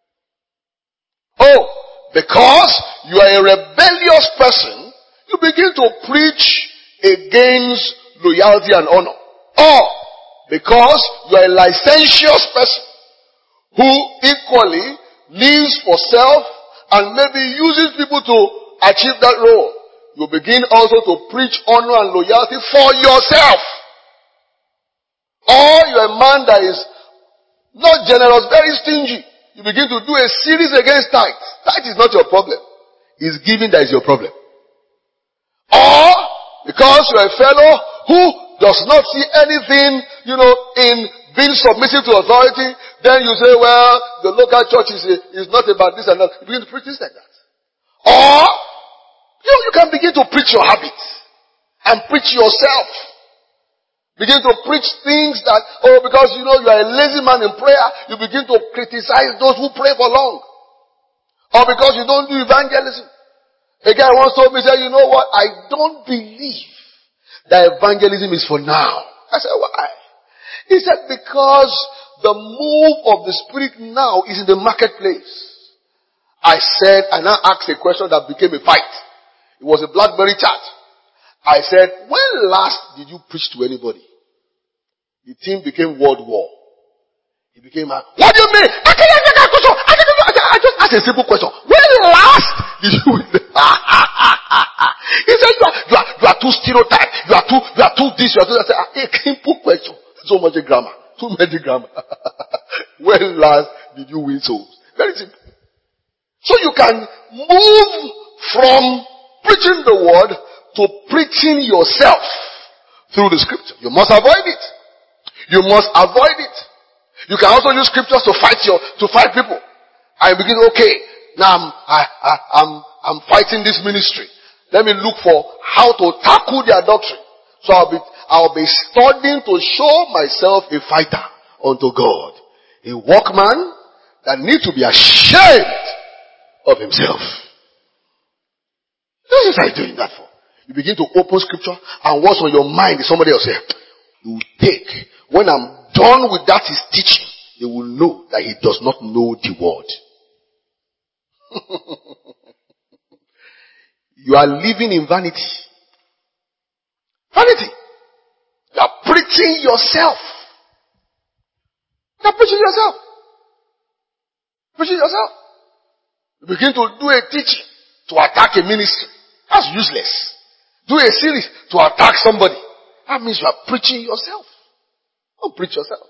Oh, because you are a rebellious person, you begin to preach against loyalty and honor. Or, because you are a licentious person who equally lives for self and maybe uses people to achieve that role, you begin also to preach honor and loyalty for yourself. Or you're a man that is not generous, very stingy. You begin to do a series against tithe. Tithe is not your problem. is giving that is your problem. Or because you're a fellow who does not see anything, you know, in being submissive to authority, then you say, well, the local church is, is not about this and that. You begin to preach things like that. Or, you know, you can begin to preach your habits and preach yourself. Begin to preach things that, oh, because you know you are a lazy man in prayer, you begin to criticize those who pray for long. Or because you don't do evangelism. A guy once told me, he said, you know what, I don't believe that evangelism is for now. I said, why? He said, because the move of the Spirit now is in the marketplace. I said, I now asked a question that became a fight. It was a BlackBerry chat. I said, when last did you preach to anybody? The thing became World War. He became a, what do you mean? I can't answer that question. I, can't, I just asked a simple question. When last did you? He said, you are, you are, you are too stereotyped. You are too, you are too this, you are too that. I said, a simple question. So much grammar. Too many grammar. When last did you win souls? Very simple. So you can move from preaching the word to preaching yourself through the scripture. You must avoid it. You must avoid it. You can also use scriptures to fight your, to fight people. I begin, okay, now I'm, I, I, I'm, I'm fighting this ministry. Let me look for how to tackle their doctrine. So I'll be, I'll be studying to show myself a fighter unto God. A workman that needs to be ashamed of himself. This is what I'm doing that for. You begin to open scripture and what's on your mind is somebody else here. You take. When I'm done with that his teaching, they will know that he does not know the word. You are living in vanity. Vanity. You are preaching yourself. You are preaching yourself. Preaching yourself. You begin to do a teaching to attack a ministry. That's useless. Do a series to attack somebody. That means you are preaching yourself. Don't preach yourself.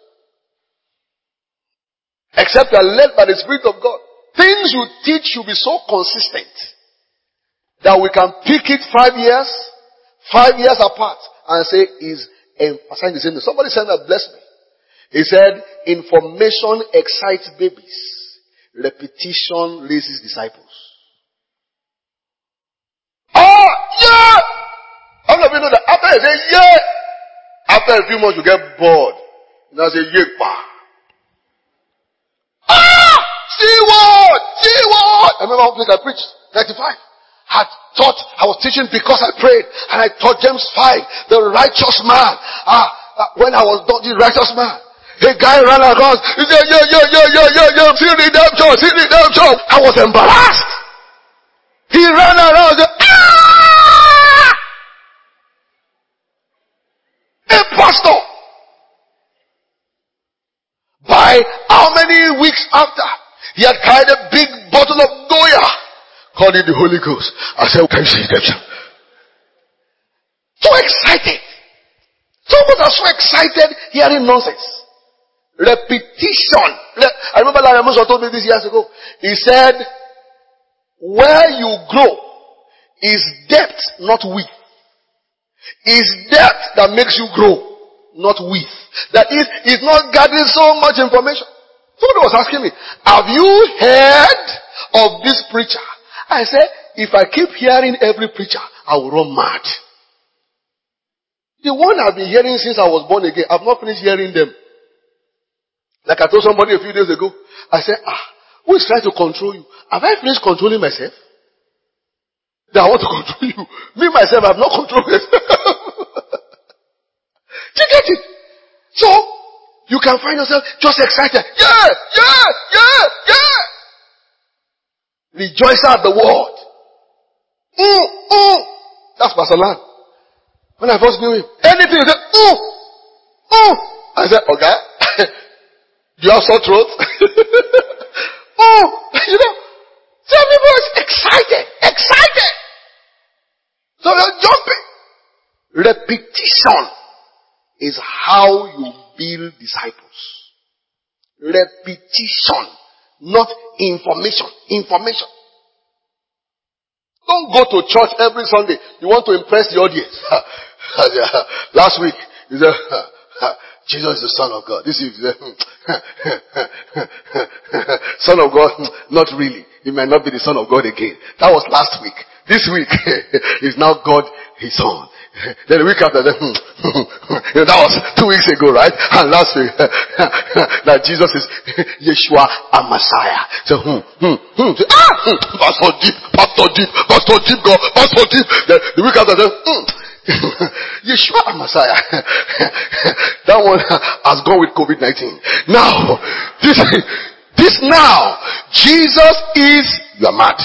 Except you are led by the Spirit of God. Things you teach should be so consistent that we can pick it five years, five years apart and say is emphasizing the same thing. Somebody said that bless me. He said, information excites babies. Repetition raises disciples. Oh, yeah! How many of you know that after you say yeah, after a few months you get bored. You now say yeah, bah. Ah! See what? See what? I remember one place I preached, ninety-five. I thought I was teaching because I prayed. And I taught James five, the righteous man. Ah, ah when I was taught the righteous man. A guy ran across. He said, yeah, yeah, yeah, yeah, yeah, yeah. See redemption, see redemption. I was embarrassed. He ran around. Said, ah! A pastor. By how many weeks after, he had carried a big bottle of Goya, called it the Holy Ghost. I said, can you see redemption? So excited. Some of us are so excited hearing nonsense. Repetition. I remember Larry Musa told me this years ago. He said, where you grow is depth, not width. It's depth that makes you grow, not width. That is, it's not gathering so much information. Somebody was asking me, have you heard of this preacher? I said, if I keep hearing every preacher, I will run mad. The one I've been hearing since I was born again, I've not finished hearing them. Like I told somebody a few days ago, I said, ah, who is trying to control you? Have I finished controlling myself? That I want to control you. Me, myself, I have not controlled myself. Do you get it? So, you can find yourself just excited. Yeah, yeah, yeah, yeah. Rejoice at the word. Mm, mm. That's Pastor Lan. When I first knew him, anything he said, mm, mm. I said, okay. Do you have sore throat? Oh, you know, some people are excited, excited. So you're jumping. Repetition is how you build disciples. Repetition, not information. Information. Don't go to church every Sunday. You want to impress the audience. Last week, you said, Jesus is the Son of God. This is Son of God. Not really. He might not be the Son of God again. That was last week. This week is now God, His Son. Then the week after that, you know, that was two weeks ago, right? And last week, that Jesus is Yeshua a Messiah. So, hmm, hmm, hmm. Ah, hmm, Pastor Deep, Pastor Deep, Pastor Deep, God, Pastor Deep. Then the week after that, hmm. Yeshua a Messiah. That one has gone with COVID nineteen. Now, this, this now, Jesus is, you are mad.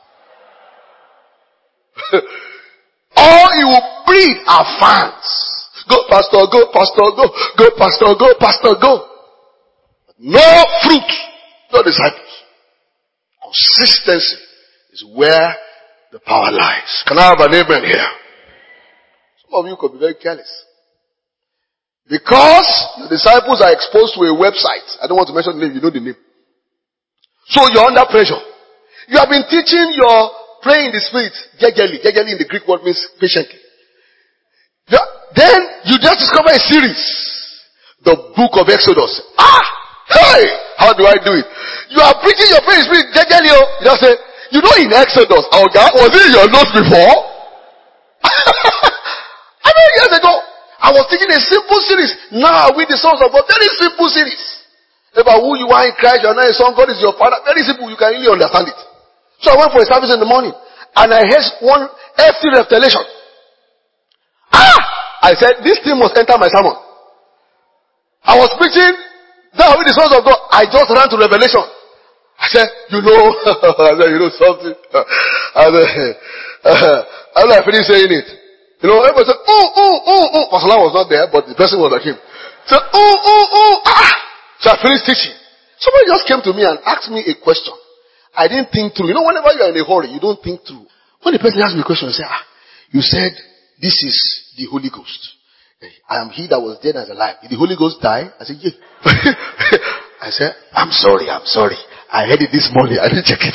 All he will breed are fans. Go, pastor, go, pastor, go, go, pastor, go, pastor, go. No fruit, no disciples. Consistency is where the power lies. Can I have an amen here? Some of you could be very careless. Because the disciples are exposed to a website. I don't want to mention the name, you know the name. So you're under pressure. You have been teaching your pray in the spirit, gegeli. Gegeli in the Greek word means patiently. Then you just discover a series. The book of Exodus. Ah! Hey! How do I do it? You are preaching your prayer in the spirit, gegeli. You just say, you know in Exodus, our God, was it in your notes before? I know years ago, I was teaching a simple series. Now with the sons of God, very simple series. About who you are in Christ, you are not a son, God is your father. Very simple, you can really understand it. So I went for a service in the morning and I heard one hefty revelation. Ah! I said, this thing must enter my sermon. I was preaching, now with the sons of God, I just ran to revelation. I said, you know, I said, you know something. I said, uh, after I finished saying it, you know, everybody said, oh, oh, oh, oh. Pastor Lam was not there, but the person was like him. So, oh, oh, oh, ah! So I finished teaching. Somebody just came to me and asked me a question. I didn't think through. You know, whenever you're in a hurry, you don't think through. When the person asked me a question, I say, ah, you said, this is the Holy Ghost. I am he that was dead and is alive. Did the Holy Ghost die? I said, yeah. I said, I'm sorry, I'm sorry. I heard it this morning. I didn't check it.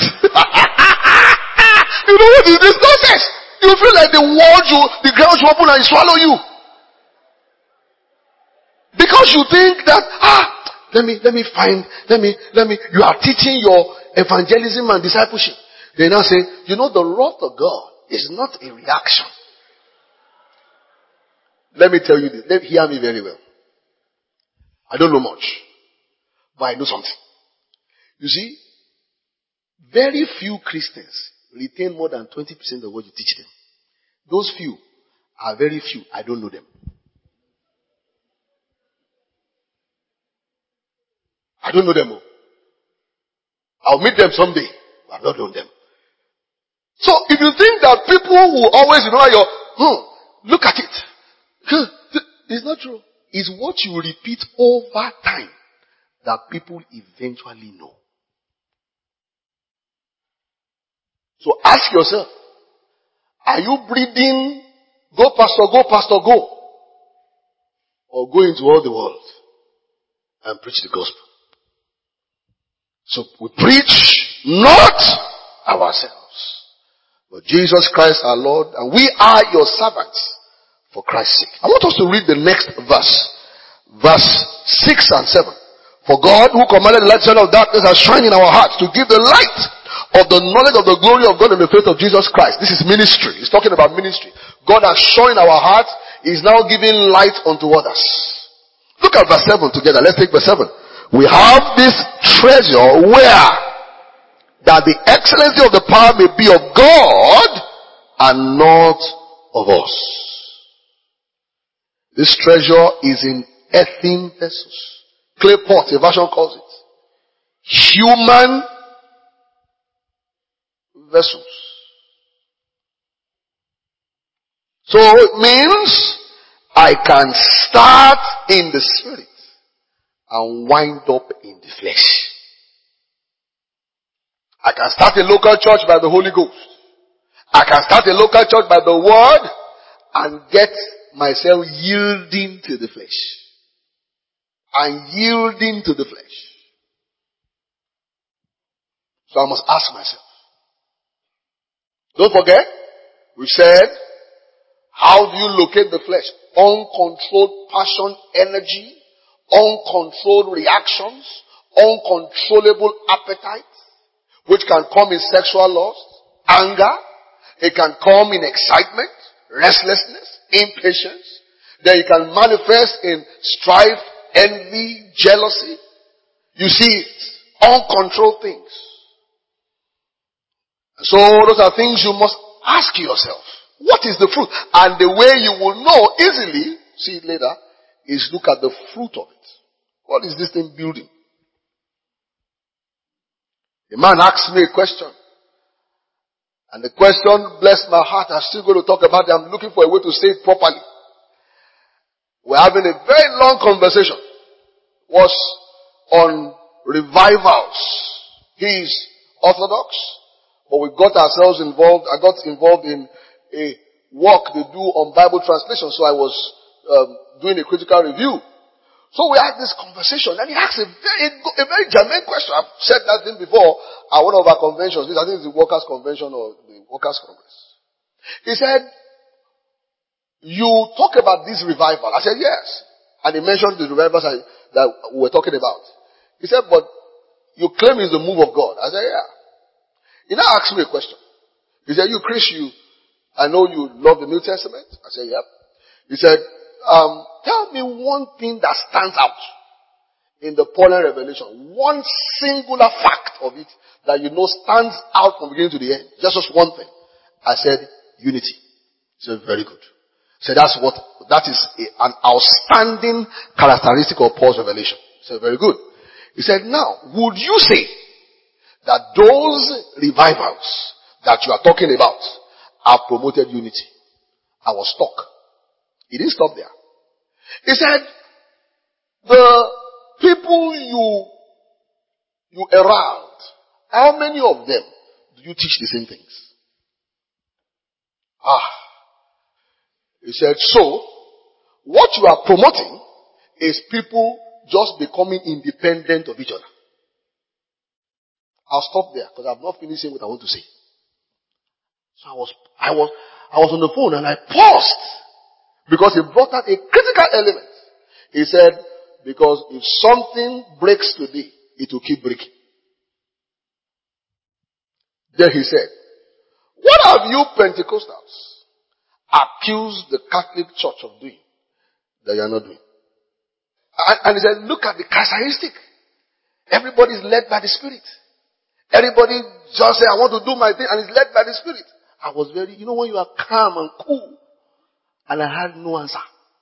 You know what is this nonsense? You feel like the world, you, the ground should open and swallow you. Because you think that, ah, let me, let me find, let me, let me, you are teaching your evangelism and discipleship. They now say, you know, the wrath of God is not a reaction. Let me tell you this. Let hear me very well. I don't know much, but I know something. You see, very few Christians retain more than twenty percent of what you teach them. Those few are very few. I don't know them. I don't know them. I'll meet them someday, but I've not known them. So if you think that people will always remember your, hmm, look at it. It's not true. It's what you repeat over time that people eventually know. So ask yourself, are you breathing, go pastor, go pastor, go? Or go into all the world and preach the gospel? So we preach not ourselves, but Jesus Christ our Lord, and we are your servants for Christ's sake. I want us to read the next verse. Verse six and seven. For God who commanded the light of darkness has shined in our hearts to give the light of the knowledge of the glory of God in the faith of Jesus Christ. This is ministry. He's talking about ministry. God has shone in our hearts. He's now giving light unto others. Look at verse seven together. Let's take verse seven. We have this treasure where that the excellency of the power may be of God and not of us. This treasure is in earthen vessels. Clay pot, a version calls it. Human vessels. So it means I can start in the spirit and wind up in the flesh. I can start a local church by the Holy Ghost. I can start a local church by the word and get myself yielding to the flesh. And yielding to the flesh. So I must ask myself, Don't forget, we said, how do you locate the flesh? Uncontrolled passion, energy, uncontrolled reactions, uncontrollable appetite, which can come in sexual lust, anger, it can come in excitement, restlessness, impatience. Then it can manifest in strife, envy, jealousy. You see it. Uncontrolled things. So those are things you must ask yourself. What is the fruit? And the way you will know easily, see it later, is look at the fruit of it. What is this thing building? A man asked me a question. And the question blessed my heart. I'm still going to talk about it. I'm looking for a way to say it properly. We're having a very long conversation. It was on revivals. He is Orthodox, but we got ourselves involved. I got involved in a work they do on Bible translation, so I was um, doing a critical review. So we had this conversation, and he asked a very, a very germane question. I've said that thing before at one of our conventions. This, I think it's the Workers' Convention or the Workers' Congress. He said, you talk about this revival. I said, yes. And he mentioned the revivals I, that we were talking about. He said, but you claim it's the move of God. I said, yeah. He now asked me a question. He said, you, Chris, you, I know you love the New Testament. I said, yep. He said, um, tell me one thing that stands out in the Pauline revelation. One singular fact of it that you know stands out from beginning to the end. Just, just one thing. I said, unity. He said, very good. So that's what, that is a, an outstanding characteristic of Paul's revelation. He said, very good. He said, now, would you say that those revivals that you are talking about have promoted unity? I was stuck. He didn't stop there. He said, the people you, you around, how many of them do you teach the same things? Ah. He said, so, what you are promoting is people just becoming independent of each other. I'll stop there because I've not finished saying what I want to say. So I was, I was, I was on the phone and I paused because he brought out a critical element. He said, because if something breaks today, it will keep breaking. Then he said, what have you Pentecostals accused the Catholic Church of doing that you are not doing? And, and he said, look at the characteristic. Everybody is led by the Spirit. Everybody just say, I want to do my thing, and is led by the Spirit. I was very, you know when you are calm and cool, and I had no answer.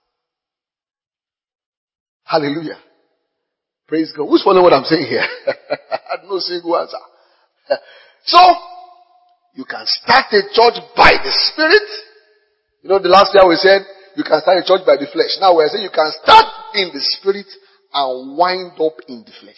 Hallelujah. Praise God. Who's following what I'm saying here? I had no single answer. So, you can start a church by the Spirit. You know, the last year we said, you can start a church by the flesh. Now we're saying you can start in the Spirit and wind up in the flesh.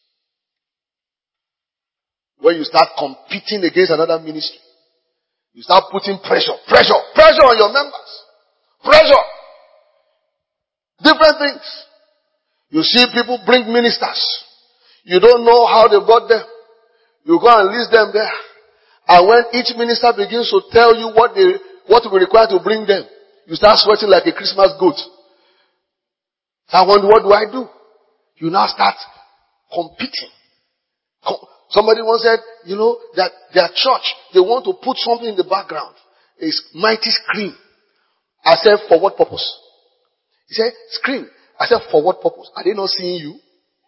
When you start competing against another ministry, you start putting pressure, pressure, pressure on your members. Pressure. Different things. You see people bring ministers. You don't know how they got them. You go and list them there. And when each minister begins to tell you what they, what will be required to bring them, you start sweating like a Christmas goat. So I wonder, what do I do? You now start competing. Com- Somebody once said, you know, that their church, they want to put something in the background. It's mighty screen. I said, for what purpose? He said, screen. I said, for what purpose? Are they not seeing you?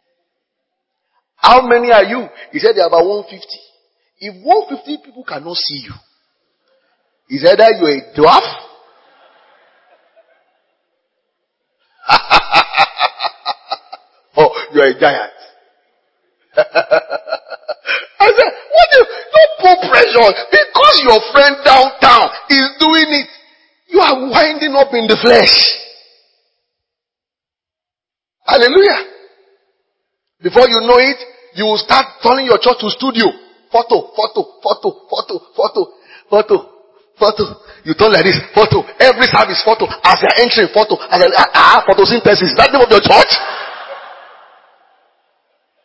How many are you? He said, there are about one hundred fifty. If one hundred fifty people cannot see you, it's either you're a dwarf or you're a giant. I said, what do you, don't put pressure on. Because your friend downtown is doing it, you are winding up in the flesh. Hallelujah. Before you know it, you will start turning your church to studio. Photo, photo, photo, photo, photo, photo, photo. You turn like this, photo. Every service, photo. As you're entering, photo. As you're, ah, ah, photosynthesis. Is that the name of your church?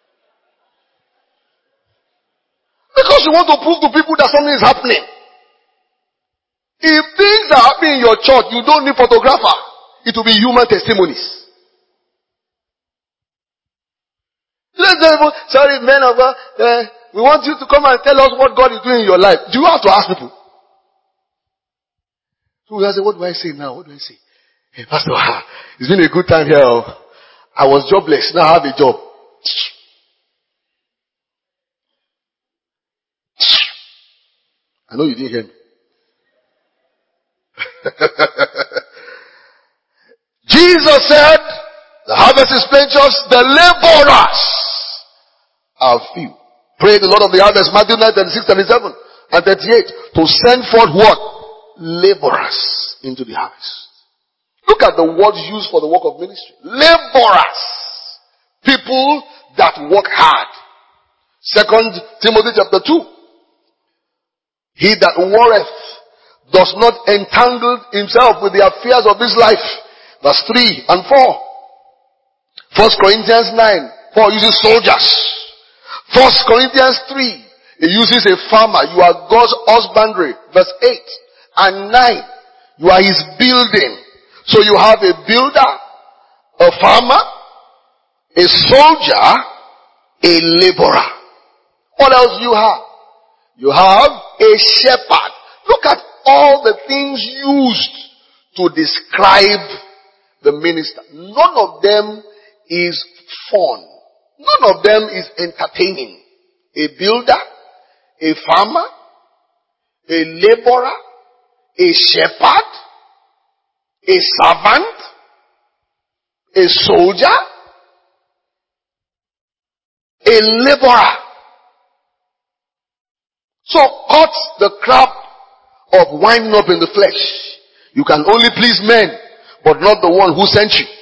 Because you want to prove to people that something is happening. If things are happening in your church, you don't need photographer. It will be human testimonies. Sorry, men of God, uh, we want you to come and tell us what God is doing in your life. Do you have to ask people? So we say, what do I say now? What do I say? Hey, Pastor, it's been a good time here. I was jobless. Now I have a job. I know you didn't hear me. Jesus said, the harvest is plenteous, the laborers are few. Pray the Lord of the harvest, Matthew nine, thirty-six, thirty-seven, and thirty-eight, to send forth what? Laborers into the harvest. Look at the words used for the work of ministry. Laborers. People that work hard. Second Timothy chapter two. He that warreth does not entangle himself with the affairs of this life. Verse three and four. First Corinthians nine. Paul uses soldiers. First Corinthians three. He uses a farmer. You are God's husbandry. Verse eight and nine. You are his building. So you have a builder, a farmer, a soldier, a laborer. What else do you have? You have a shepherd. Look at all the things used to describe the minister. None of them is fun. None of them is entertaining. A builder, a farmer, a laborer, a shepherd, a servant, a soldier, a laborer. So cut the crap of winding up in the flesh. You can only please men, but not the one who sent you.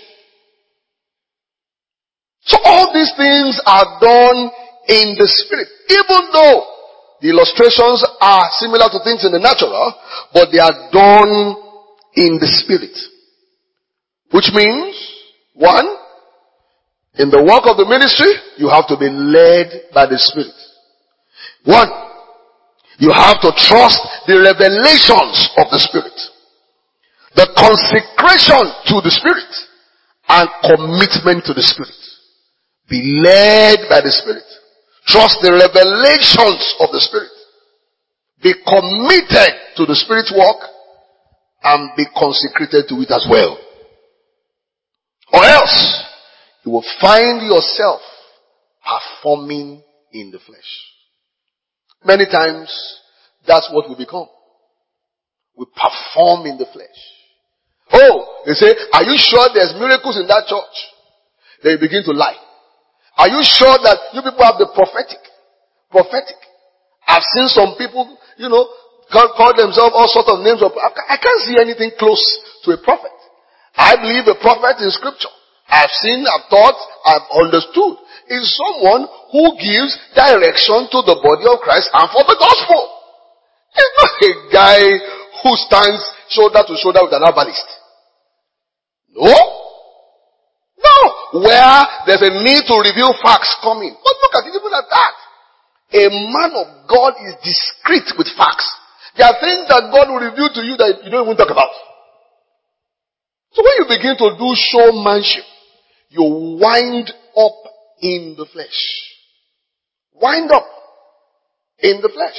So all these things are done in the spirit. Even though the illustrations are similar to things in the natural, but they are done in the spirit. Which means, one, in the work of the ministry, you have to be led by the spirit. One, you have to trust the revelations of the spirit. The consecration to the spirit and commitment to the spirit. Be led by the spirit. Trust the revelations of the spirit. Be committed to the spirit work and be consecrated to it as well. Or else, you will find yourself performing in the flesh. Many times, that's what we become. We perform in the flesh. Oh, they say, are you sure there's miracles in that church? They begin to lie. Are you sure that you people have the prophetic? Prophetic. I've seen some people, you know, call, call themselves all sorts of names. Of, I can't see anything close to a prophet. I believe a prophet in scripture. I've seen, I've thought, I've understood. Is someone who gives direction to the body of Christ and for the gospel. It's not a guy who stands shoulder to shoulder with an herbalist. No. No. Where there's a need to reveal facts coming. But look at it even at that. A man of God is discreet with facts. There are things that God will reveal to you that you don't even talk about. So when you begin to do showmanship, you wind up in the flesh. Wind up in the flesh.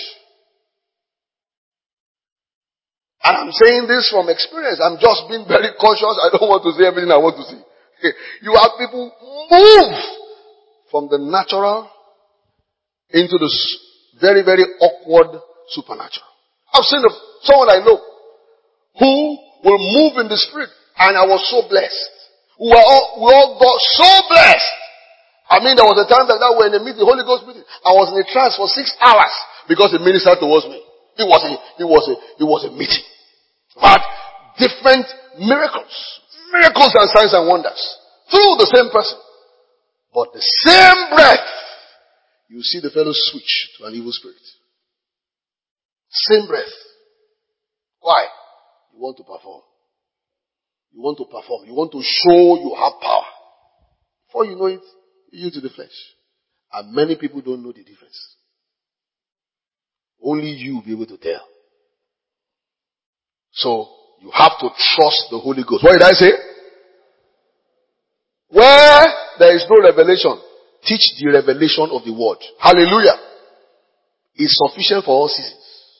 And I'm saying this from experience. I'm just being very cautious. I don't want to say everything I want to say. You have people move from the natural into the very, very awkward supernatural. I've seen someone I know who will move in the spirit, and I was so blessed. We were all, we all got so blessed. I mean, there was a time like that when they meet the Holy Ghost meeting. I was in a trance for six hours because he ministered towards me. It was a, it was a, it was a meeting. But different miracles, miracles and signs and wonders through the same person. But the same breath, you see the fellow switch to an evil spirit. Same breath. Why? You want to perform. You want to perform. You want to show you have power. Before you know it, you yield to the flesh. And many people don't know the difference. Only you will be able to tell. So, you have to trust the Holy Ghost. What did I say? Where there is no revelation, teach the revelation of the word. Hallelujah. Is sufficient for all seasons.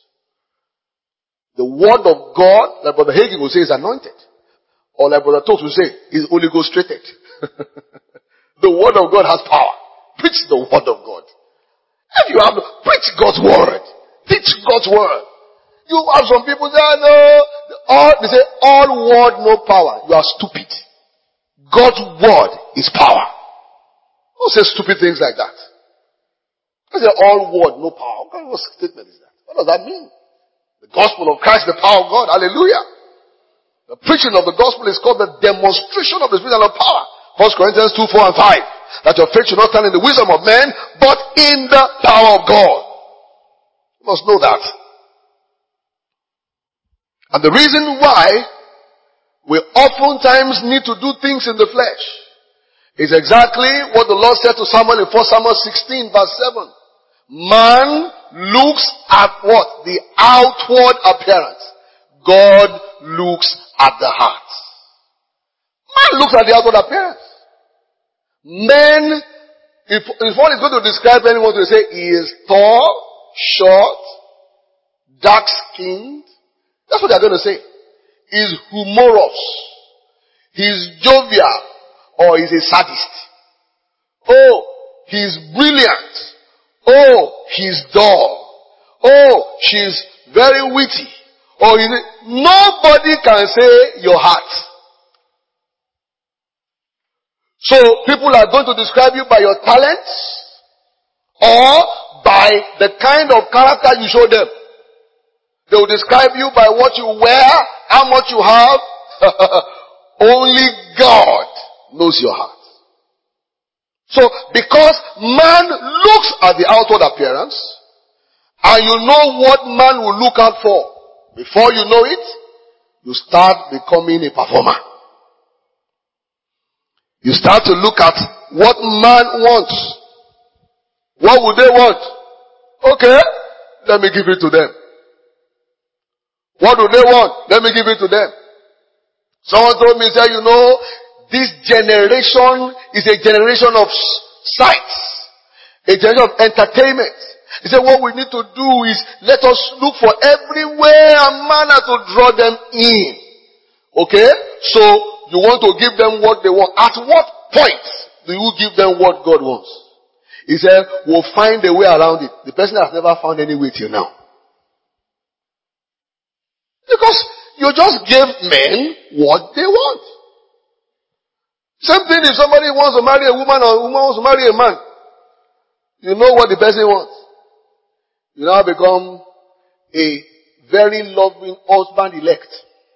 The word of God, like Brother Hagin will say, is anointed. Or like Brother Tox will say, is Holy Ghost treated. The word of God has power. Preach the word of God. If you have, preach God's word. Teach God's word. You have some people say, oh, no, all, they say, all word, no power. You are stupid. God's word is power. Don't say stupid things like that. I say, all word, no power. What kind of statement is that? What does that mean? The gospel of Christ, the power of God. Hallelujah. The preaching of the gospel is called the demonstration of the Spirit and of power. First Corinthians two, four and five. That your faith should not stand in the wisdom of men, but in the power of God. You must know that. And the reason why we oftentimes need to do things in the flesh is exactly what the Lord said to Samuel in First Samuel sixteen verse seven. Man looks at what? The outward appearance. God looks at the heart. Man looks at the outward appearance. Men, if, if one is going to describe anyone, to say he is tall, short, dark-skinned. That's what they're going to say. He's humorous. He's jovial. Or he's a sadist. Oh, he's brilliant. Oh, he's dull. Oh, she's very witty. Or is it? Nobody can say your heart. So people are going to describe you by your talents or by the kind of character you show them. They will describe you by what you wear, how much you have. Only God knows your heart. So because man looks at the outward appearance, and you know what man will look out for, before you know it, you start becoming a performer. You start to look at what man wants. What would they want? Okay, let me give it to them. What do they want? Let me give it to them. Someone told me, say, you know, this generation is a generation of sights. A generation of entertainment. He said, what we need to do is let us look for everywhere and manner to draw them in. Okay? So, you want to give them what they want. At what point do you give them what God wants? He said, we'll find a way around it. The person has never found any way till now. Because you just gave men what they want. Same thing if somebody wants to marry a woman or a woman wants to marry a man. You know what the person wants. You now become a very loving husband elect.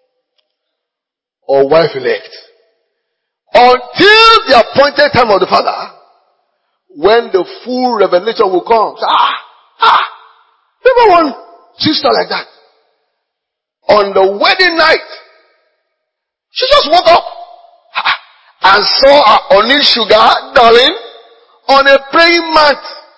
Or wife elect. Until the appointed time of the Father, when the full revelation will come. Ah, ah, never one sister like that. On the wedding night, she just woke up ah, and saw her honey sugar, darling, on a praying mat.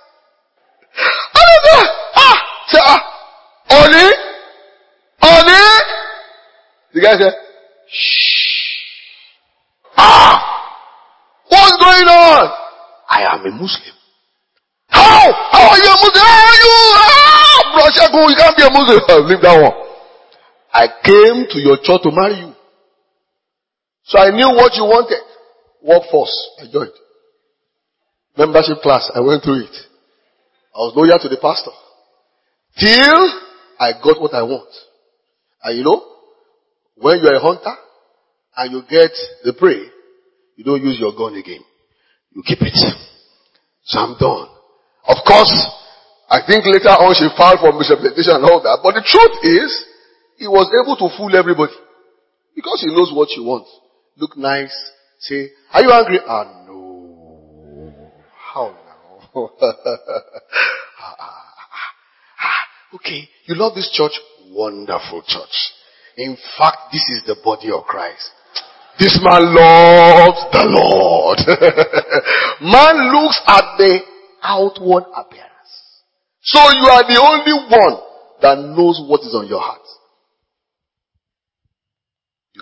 Ah, say, ah, honey, honey. The guy said, shh. Ah, what's going on? I am a Muslim. How? How are you a Muslim? How are you? Ah, bro, you can't be a Muslim. Leave that one. I came to your church to marry you. So I knew what you wanted. Workforce. I joined. Membership class. I went through it. I was loyal to the pastor. Till I got what I want. And you know, when you're a hunter and you get the prey, you don't use your gun again. You keep it. So I'm done. Of course, I think later on she filed for misrepresentation and all that. But the truth is, he was able to fool everybody. Because he knows what you want. Look nice. Say, are you angry? Ah, no. How now? ah, ah, ah. Okay, you love this church? Wonderful church. In fact, this is the body of Christ. This man loves the Lord. Man looks at the outward appearance. So you are the only one that knows what is on your heart.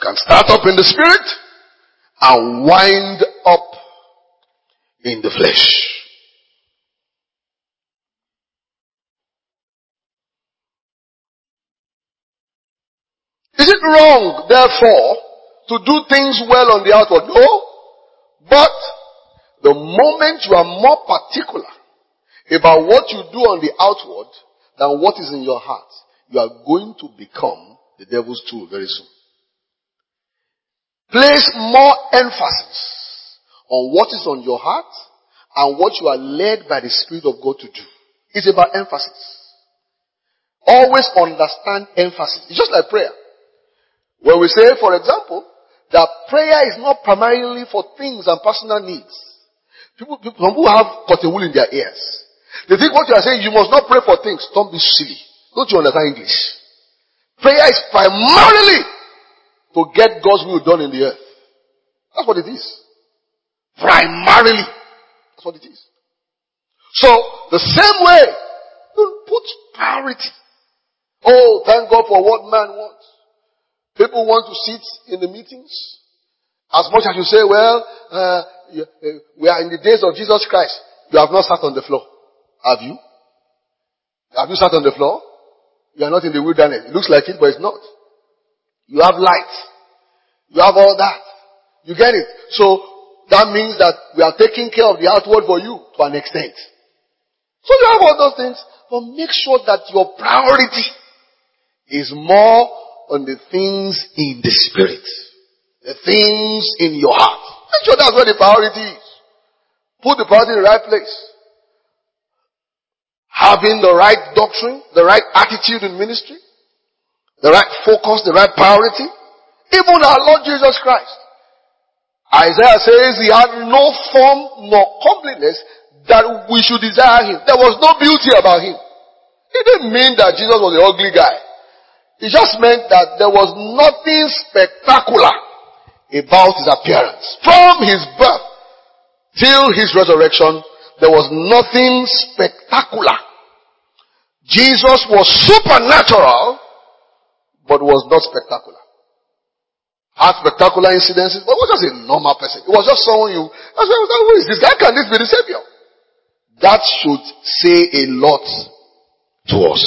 can start up in the spirit and wind up in the flesh. Is it wrong, therefore, to do things well on the outward? No. But the moment you are more particular about what you do on the outward than what is in your heart, you are going to become the devil's tool very soon. Place more emphasis on what is on your heart and what you are led by the Spirit of God to do. It's about emphasis. Always understand emphasis. It's just like prayer. When we say, for example, that prayer is not primarily for things and personal needs. People, people, some people have cotton wool in their ears. They think what you are saying, you must not pray for things. Don't be silly. Don't you understand English? Prayer is primarily to get God's will done in the earth. That's what it is. Primarily. That's what it is. So, the same way, don't put priority. Oh, thank God for what man wants. People want to sit in the meetings. As much as you say, well, uh, we are in the days of Jesus Christ. You have not sat on the floor. Have you? Have you sat on the floor? You are not in the wilderness. It looks like it, but it's not. You have light. You have all that. You get it? So, that means that we are taking care of the outward for you to an extent. So you have all those things, but make sure that your priority is more on the things in the spirit. The things in your heart. Make sure that's where the priority is. Put the priority in the right place. Having the right doctrine, the right attitude in ministry, the right focus, the right priority. Even our Lord Jesus Christ. Isaiah says he had no form nor comeliness that we should desire him. There was no beauty about him. It didn't mean that Jesus was an ugly guy. It just meant that there was nothing spectacular about his appearance. From his birth till his resurrection, there was nothing spectacular. Jesus was supernatural, but was not spectacular. Had spectacular incidences, but was just a normal person. It was just someone you, I said, who is this guy? Can this be the Savior? That should say a lot to us.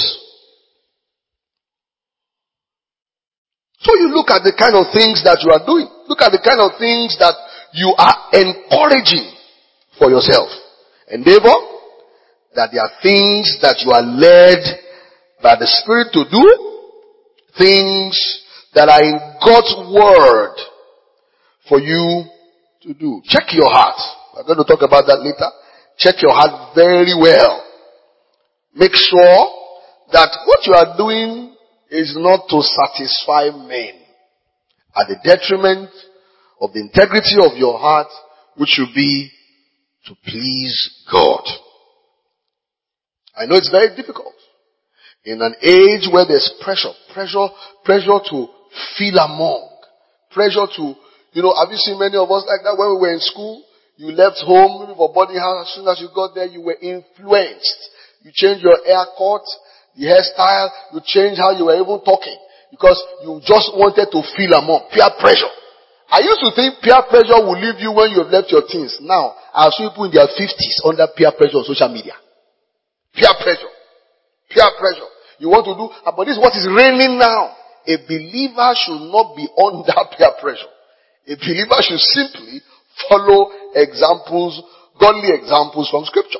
So you look at the kind of things that you are doing. Look at the kind of things that you are encouraging for yourself. Endeavor that there are things that you are led by the Spirit to do. Things that are in God's Word for you to do. Check your heart. We're going to talk about that later. Check your heart very well. Make sure that what you are doing is not to satisfy men at the detriment of the integrity of your heart, which should be to please God. I know it's very difficult in an age where there's pressure, pressure, pressure to feel among, pressure to, you know, have you seen many of us like that when we were in school? You left home, maybe for boarding house, as soon as you got there, you were influenced. You changed your haircut, the hairstyle, you changed how you were even talking. Because you just wanted to feel among. Peer pressure. I used to think peer pressure will leave you when you have left your teens. Now, I see people in their fifties under peer pressure on social media. Peer pressure. Peer pressure. You want to do, but this is what is reigning now. A believer should not be under peer pressure. A believer should simply follow examples, godly examples from scripture.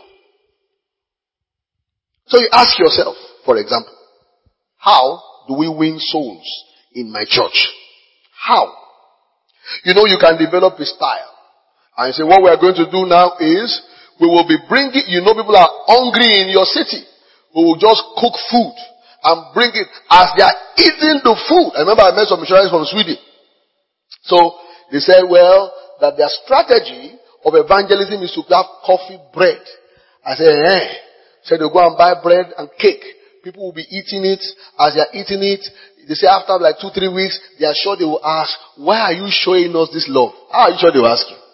So you ask yourself, for example, how do we win souls in my church? How? You know, you can develop a style. And you say, what we are going to do now is, we will be bringing, you know, people are hungry in your city. We will just cook food and bring it as they are eating the food. I remember I met some missionaries from Sweden. So, they said, well, that their strategy of evangelism is to have coffee, bread. I said, eh. So they'll go and buy bread and cake. People will be eating it. As they are eating it, they say after like two, three weeks, they are sure they will ask, why are you showing us this love? How are you sure they will ask you?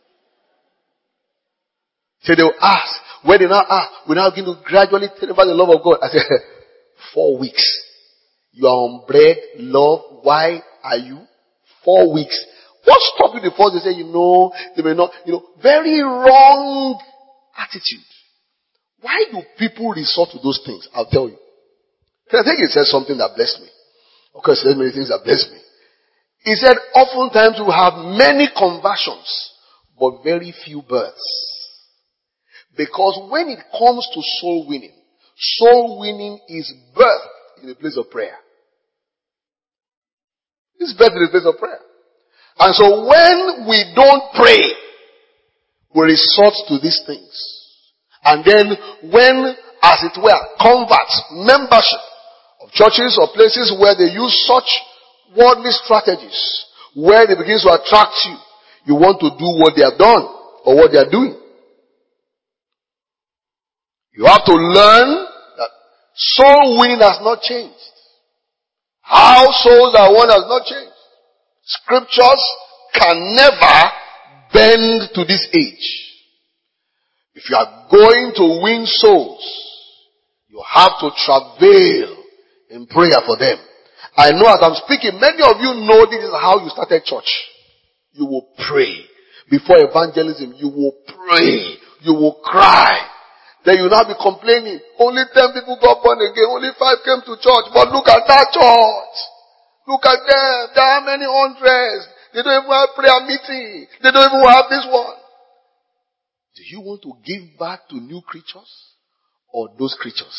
So they will ask. When they now ask, we now begin to gradually tell about the love of God. I said, four weeks. You are on bread, love. Why are you Four weeks. What stopped you the first day? Say, you know, they may not, you know, very wrong attitude. Why do people resort to those things? I'll tell you. I think it says something that blessed me. Of course, there's many things that blessed me. He said, oftentimes we have many conversions, but very few births. Because when it comes to soul winning, soul winning is birth in the place of prayer. It's birth in the place of prayer. And so when we don't pray, we resort to these things. And then when, as it were, converts, membership of churches or places where they use such worldly strategies, where they begin to attract you, you want to do what they have done or what they are doing. You have to learn that soul winning has not changed. How souls are won has not changed. Scriptures can never bend to this age. If you are going to win souls, you have to travail in prayer for them. I know as I'm speaking, many of you know this is how you started church. You will pray. Before evangelism, you will pray. You will cry. Then you will not be complaining. Only ten people got born again. Only five came to church. But look at that church. Look at them. There are many hundreds. They don't even have prayer meeting. They don't even have this one. Do you want to give back to new creatures or those creatures?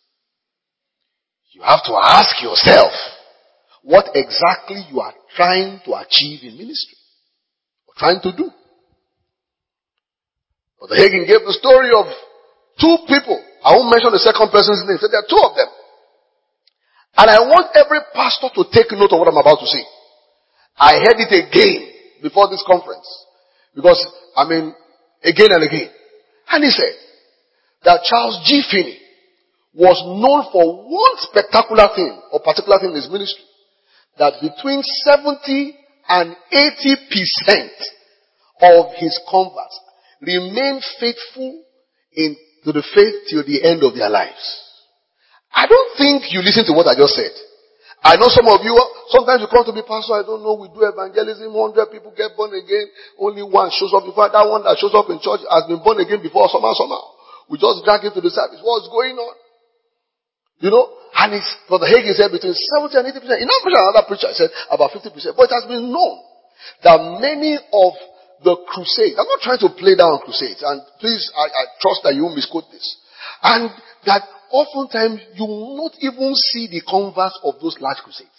You have to ask yourself what exactly you are trying to achieve in ministry or trying to do. Brother Hagin gave the story of two people. I won't mention the second person's name. So there are two of them. And I want every pastor to take note of what I'm about to say. I heard it again before this conference. Because, I mean, again and again. And he said that Charles G. Finney was known for one spectacular thing or particular thing in his ministry. That between seventy and eighty percent of his converts remained faithful in, to the faith till the end of their lives. I don't think you listen to what I just said. I know some of you, sometimes you come to me, Pastor, I don't know, we do evangelism, one hundred people get born again, only one shows up. In fact, that one that shows up in church has been born again before somehow, somehow. We just drag him to the service. What's going on? You know, and it's, Brother Hagin said between seventy and eighty percent. In another preacher said about fifty percent. But it has been known that many of the crusades, I'm not trying to play down crusades, and please, I, I trust that you won't misquote this. And that oftentimes you will not even see the converts of those large crusades.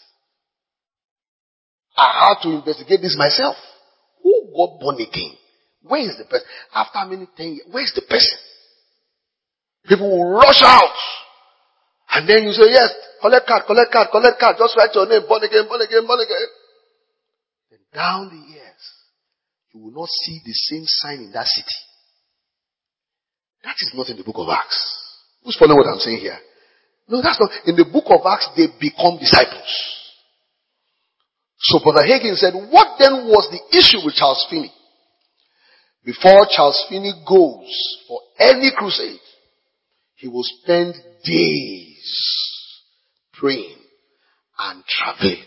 I had to investigate this myself. Who got born again? Where is the person? After many ten years, where is the person? People will rush out. And then you say, yes, collect card, collect card, collect card. Just write your name, born again, born again, born again. Then down the years, you will not see the same sign in that city. That is not in the book of Acts. Who's following what I'm saying here? No, that's not. In the book of Acts, they become disciples. So Brother Hagin said, what then was the issue with Charles Finney? Before Charles Finney goes for any crusade, he will spend days praying and traveling.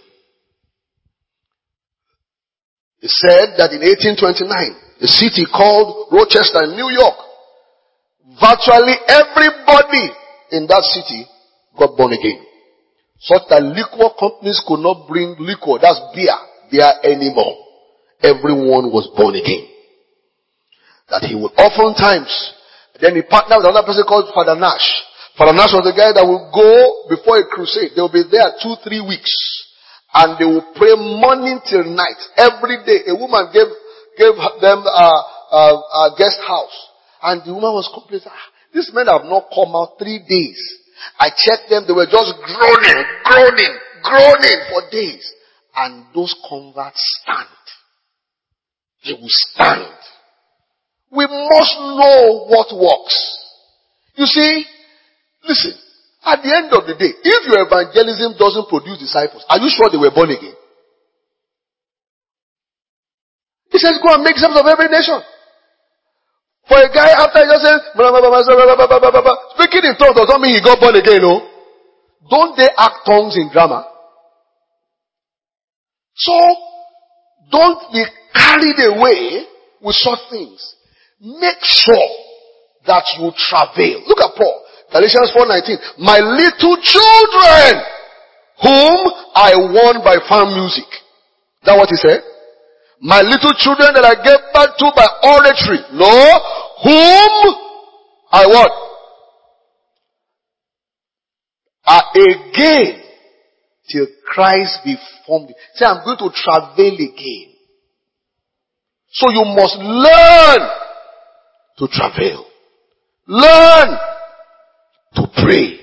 He said that in eighteen twenty-nine, a city called Rochester, New York, virtually everybody in that city got born again. Such that liquor companies could not bring liquor, that's beer, there anymore. Everyone was born again. That he would oftentimes, then he partnered with another person called Father Nash. Father Nash was the guy that would go before a crusade. They will be there two, three weeks. And they will pray morning till night. Every day. A woman gave, gave them a, a, a guest house. And the woman was complaining, ah, these men have not come out three days. I checked them, they were just groaning, groaning, groaning for days. And those converts stand. They will stand. We must know what works. You see, listen, at the end of the day, if your evangelism doesn't produce disciples, are you sure they were born again? He says, go and make disciples of every nation. For a guy after he just said, speaking in tongues does not mean he got born again, no? Don't they act tongues in drama? So, Don't be carried away with such things. Make sure that you travail. Look at Paul. Galatians four nineteen. My little children, whom I won by farm music. Is that what he said? My little children that I gave birth to by oratory. No. Whom I what? Are again till Christ be formed. Say, I'm going to travail again. So you must learn to travail. Learn to pray.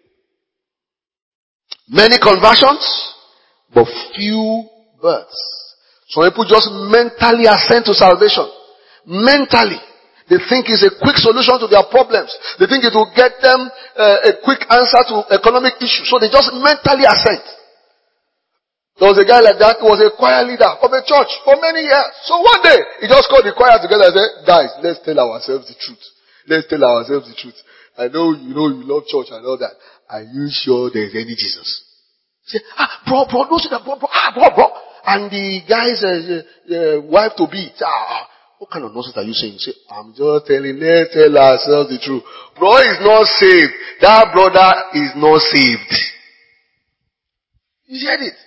Many conversions, but few births. Some people just mentally assent to salvation. Mentally. They think it's a quick solution to their problems. They think it will get them uh, a quick answer to economic issues. So they just mentally assent. There was a guy like that who was a choir leader of a church for many years. So one day, he just called the choir together and said, guys, let's tell ourselves the truth. Let's tell ourselves the truth. I know you know you love church and all that. Are you sure there's any Jesus? He said, ah, bro, bro, don't say that, bro, bro, ah, bro, bro. And the guy's uh, uh, wife to be, ah, what kind of nonsense are you saying? Say, I'm just telling, let's tell ourselves the truth. Bro is not saved. That brother is not saved. You heard it?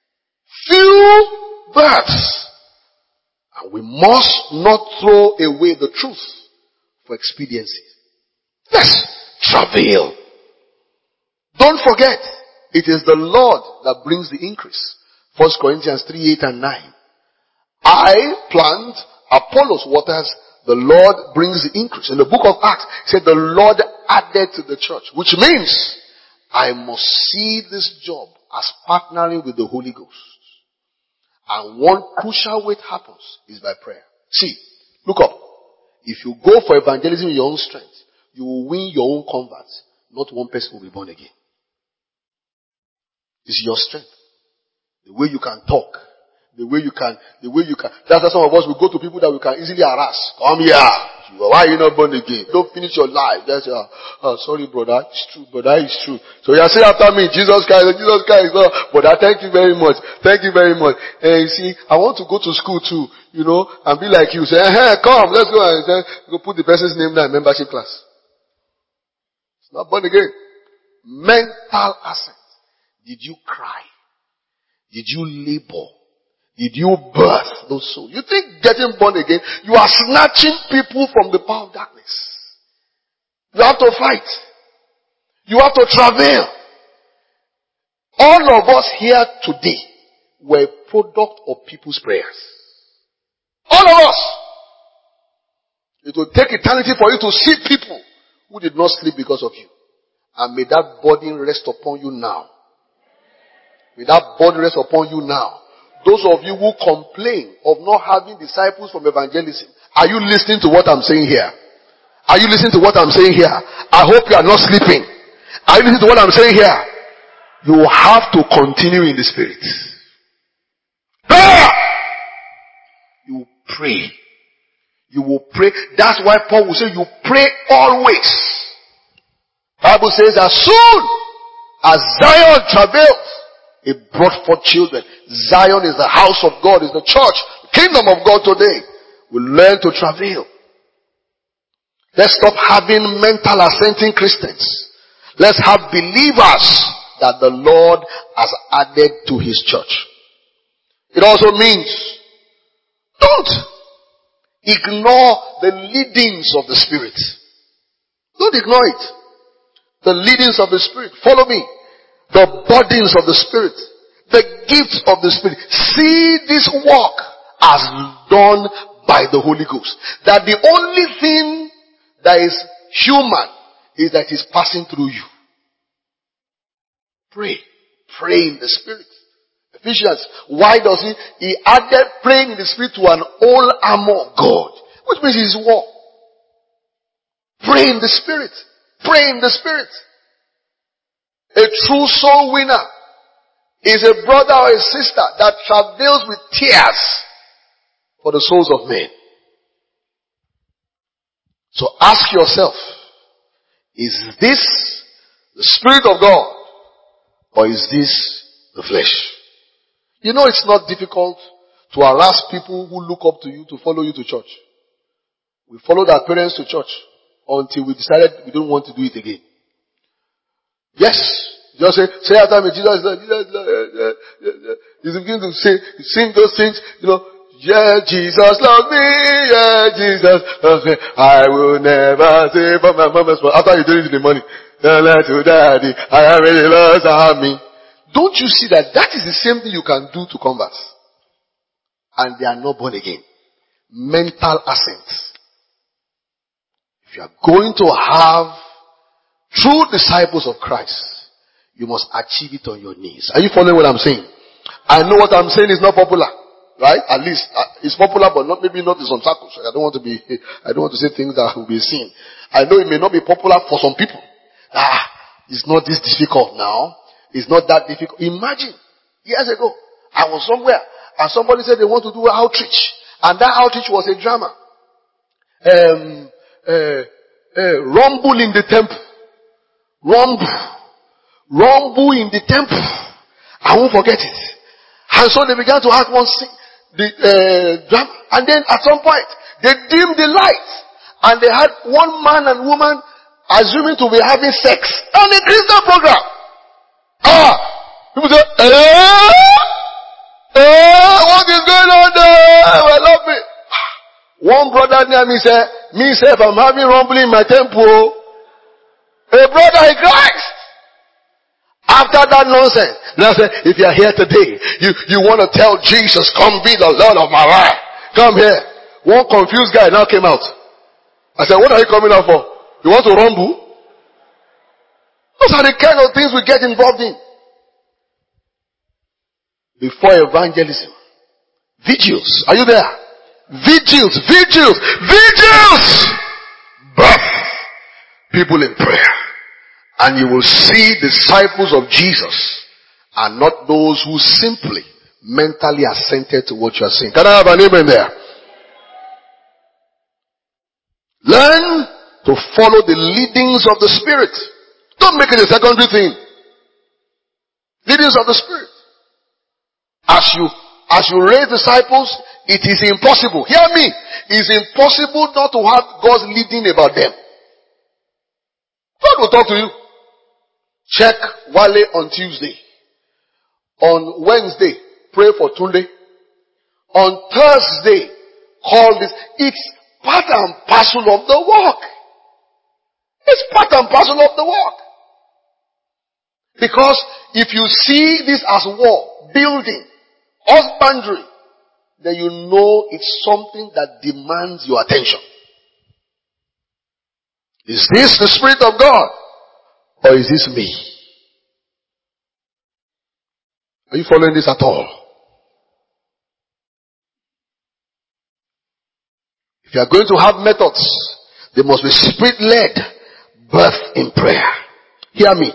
Few births. And we must not throw away the truth for expediency. Let's travail. Don't forget, it is the Lord that brings the increase. First Corinthians three, eight and nine. I plant, Apollos waters, the Lord brings the increase. In the book of Acts, it said the Lord added to the church. Which means, I must see this job as partnering with the Holy Ghost. And one crucial way it happens is by prayer. See, look up. If you go for evangelism in your own strength, you will win your own converts. Not one person will be born again. It's your strength. The way you can talk. The way you can, the way you can. That's why some of us will go to people that we can easily harass. Come here. Why are you not born again? Don't finish your life. That's, uh, oh, sorry brother. It's true, brother. It's true. So you are saying after me, Jesus Christ, Jesus Christ. No, brother, thank you very much. Thank you very much. And you see, I want to go to school too, you know, and be like you. Say, hey, come, let's go and say, go put the person's name down in membership class. It's not born again. Mental assent. Did you cry? Did you labor? Did you birth those souls? You think getting born again, you are snatching people from the power of darkness. You have to fight. You have to travail. All of us here today were a product of people's prayers. All of us. It will take eternity for you to see people who did not sleep because of you. And may that burden rest upon you now. May that burden rest upon you now. Those of you who complain of not having disciples from evangelism, are you listening to what I'm saying here? Are you listening to what I'm saying here? I hope you are not sleeping. Are you listening to what I'm saying here? You have to continue in the spirit. Prayer! You pray. You will pray. That's why Paul will say you pray always. Bible says as soon as Zion travails, it brought forth children. Zion is the house of God, is the church, the kingdom of God today. We learn to travail. Let's stop having mental assenting Christians. Let's have believers that the Lord has added to his church. It also means don't ignore the leadings of the Spirit. Don't ignore it. The leadings of the Spirit. Follow me. The burdens of the Spirit. The gifts of the Spirit. See this work as done by the Holy Ghost. That the only thing that is human is that it's passing through you. Pray. Pray in the Spirit. Ephesians. Why does he? He added praying in the Spirit to an whole armor of God. Which means his war. Pray in the Spirit. Pray in the Spirit. A true soul winner is a brother or a sister that travails with tears for the souls of men. So ask yourself, is this the Spirit of God or is this the flesh? You know it's not difficult to harass people who look up to you to follow you to church. We followed our parents to church until we decided we don't want to do it again. Yes. Just say, say after me, Jesus, Jesus, Jesus. You begin to say, sing those things, you know, yeah, Jesus loves me, yeah, Jesus loves me. I will never say but my mama's fault. After you do it in the morning, don't let to daddy, I am really lost, I have me. Don't you see that that is the same thing you can do to converts? And they are not born again. Mental assents. If you are going to have true disciples of Christ, you must achieve it on your knees. Are you following what I'm saying? I know what I'm saying is not popular, right? At least uh, it's popular, but not maybe not in some circles. I don't want to be. I don't want to say things that will be seen. I know it may not be popular for some people. Ah, it's not this difficult now. It's not that difficult. Imagine years ago, I was somewhere and somebody said they want to do an outreach, and that outreach was a drama. Um, uh, uh, rumble in the temple, rumble. Rumble in the temple. I won't forget it. And so they began to act one sing, the uh, drum, and then at some point they dimmed the lights, and they had one man and woman assuming to be having sex on a Christian program. Ah, people say, eh, eh, what is going on there? I love it. One brother near me said, me say if I'm having rumble in my temple, a brother in Christ. After that nonsense, now say, if you are here today, you, you want to tell Jesus, come be the Lord of my life. Come here. One confused guy now came out. I said, what are you coming out for? You want to rumble? Those are the kind of things we get involved in. Before evangelism. Vigils. Are you there? Vigils, vigils, vigils! Birth. People in prayer. And you will see disciples of Jesus are not those who simply mentally assented to what you are saying. Can I have an amen there? Learn to follow the leadings of the Spirit. Don't make it a secondary thing. Leadings of the Spirit. As you, as you raise disciples, it is impossible. Hear me. It is impossible not to have God's leading about them. God will talk to you. Check Wale on Tuesday. On Wednesday, pray for Tunde. On Thursday, call this. It's part and parcel of the work. It's part and parcel of the work. Because if you see this as war, building, husbandry, then you know it's something that demands your attention. Is this the Spirit of God? Or is this me? Are you following this at all? If you are going to have methods, they must be Spirit-led, birth in prayer. Hear me.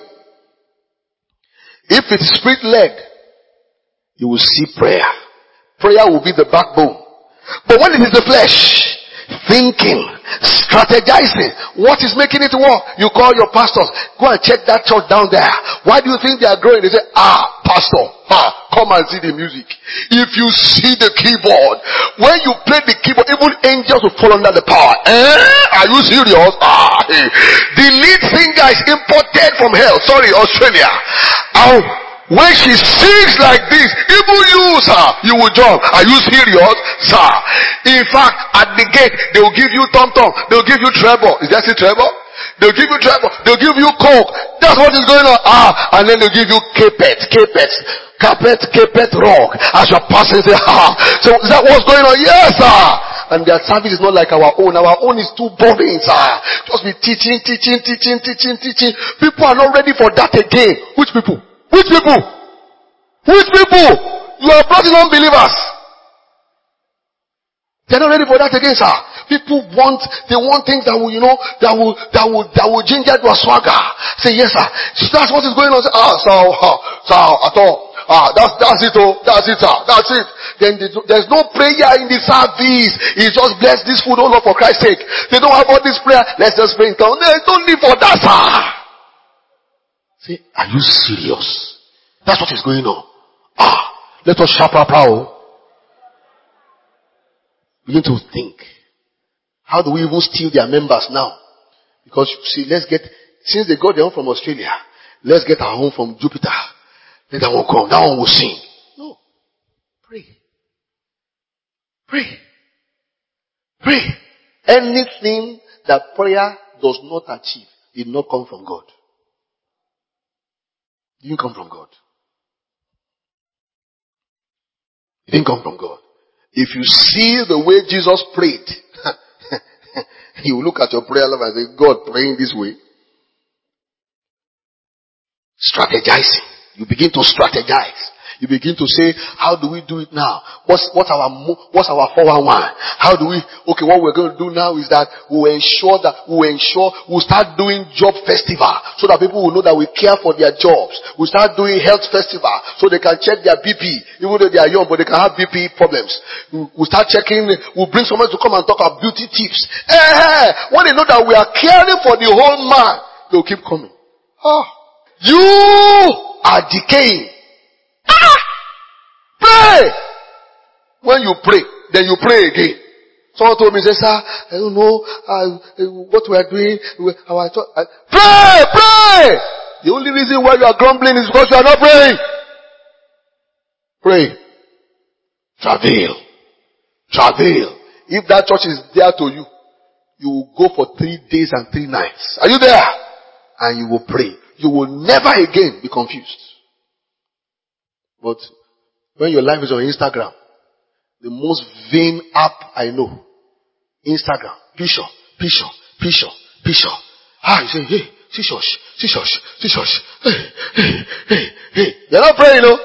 If it's Spirit-led, you will see prayer. Prayer will be the backbone. But when it is the flesh, thinking, strategizing, what is making it work? You call your pastors, go and check that church down there. Why do you think they are growing? They say, ah, pastor, ah, come and see the music. If you see the keyboard, when you play the keyboard, even angels will fall under the power. Eh? Are you serious? Ah, hey. The lead singer is imported from hell. Sorry, Australia. Oh, when she sings like this, even you, sir, you will jump. Are you serious, sir? In fact, at the gate, they will give you tom-tom. They will give you treble. Is that still treble? They will give you treble. They will give you coke. That's what is going on. Ah, and then they will give you capet, capet, carpet, capet, rock. As you're passing, say, ah. So is that what's going on? Yes, sir. And their service is not like our own. Our own is too boring, sir. Just be teaching, teaching, teaching, teaching, teaching. People are not ready for that again. Which people? Which people? Which people? You are brought in unbelievers. They're not ready for that again, sir. People want, they want things that will, you know, that will, that will, that will ginger to a swagger. Say, yes, sir. So that's what is going on. Say, ah, sir, ah, sir, at all. Ah, that's, that's it, oh, that's it, sir. That's it. Then there's no prayer in the service. It's just bless this food, oh Lord, for Christ's sake. They don't have all this prayer. Let's just pray in tongues. They don't live for that, sir. Say, are you serious? That's what is going on. Ah, let us sharp our power. Begin to think. How do we even steal their members now? Because you see, let's get, since they got their own from Australia, let's get our own from Jupiter. Let that one come. That one will sing. No. Pray. Pray. Pray. Anything that prayer does not achieve did not come from God. It didn't come from God. It didn't come from God. If you see the way Jesus prayed, you will look at your prayer life and say, God praying this way. Strategizing. You begin to strategize. You begin to say, how do we do it now? What's, what's our, what's our four one one? How do we, okay, what we're going to do now is that we'll ensure that, we'll ensure, we'll start doing job festival so that people will know that we care for their jobs. We'll start doing health festival so they can check their B P, even though they are young, but they can have B P problems. We'll start checking, we'll bring someone to come and talk about beauty tips. Eh, when they know that we are caring for the whole man, they'll keep coming. Ah, you are decaying. Ah! Pray! When you pray, then you pray again. Someone told me, say, sir, I don't know uh, what we are doing. How I thought, uh, pray! Pray! The only reason why you are grumbling is because you are not praying. Pray. Travail. Travail. If that church is there to you, you will go for three days and three nights. Are you there? And you will pray. You will never again be confused. But when your life is on Instagram, the most vain app I know, Instagram, picture, picture, picture, picture. Ah, you say, hey, see church, see church, see church. Hey, hey, hey, hey. You're not praying, no?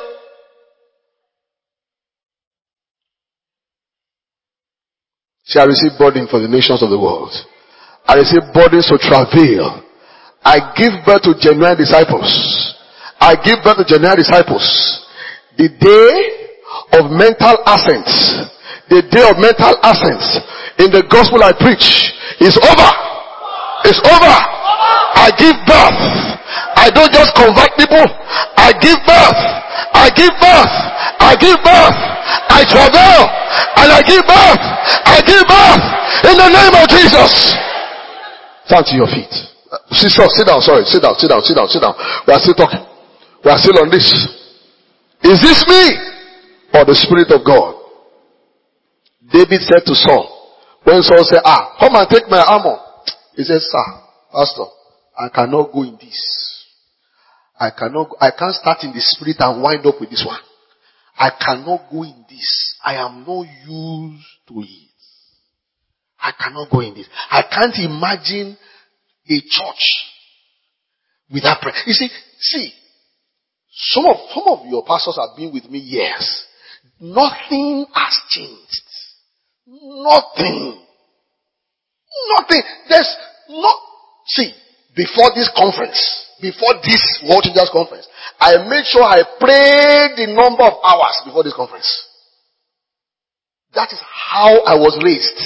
See, I receive burden for the nations of the world. I receive burdens to travail. I give birth to genuine disciples. I give birth to genuine disciples. The day of mental assent, the day of mental assent in the gospel I preach is over. It's over. I give birth. I don't just convert people. I give birth. I give birth. I give birth. I travail and I give birth. I give birth in the name of Jesus. Stand to your feet. Sit, sit down. Sorry, sit down. Sit down. Sit down. Sit down. We are still talking. We are still on this. Is this me or the Spirit of God? David said to Saul, when Saul said, ah, come and take my armor. He said, sir, pastor, I cannot go in this. I cannot, I can't start in the Spirit and wind up with this one. I cannot go in this. I am not used to it. I cannot go in this. I can't imagine a church without prayer. You see, see, Some of, some of your pastors have been with me years. Nothing has changed. Nothing. Nothing. There's no, see, before this conference, before this World Changers conference, I made sure I prayed the number of hours before this conference. That is how I was raised.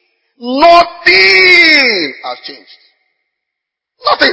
Nothing has changed. Nothing.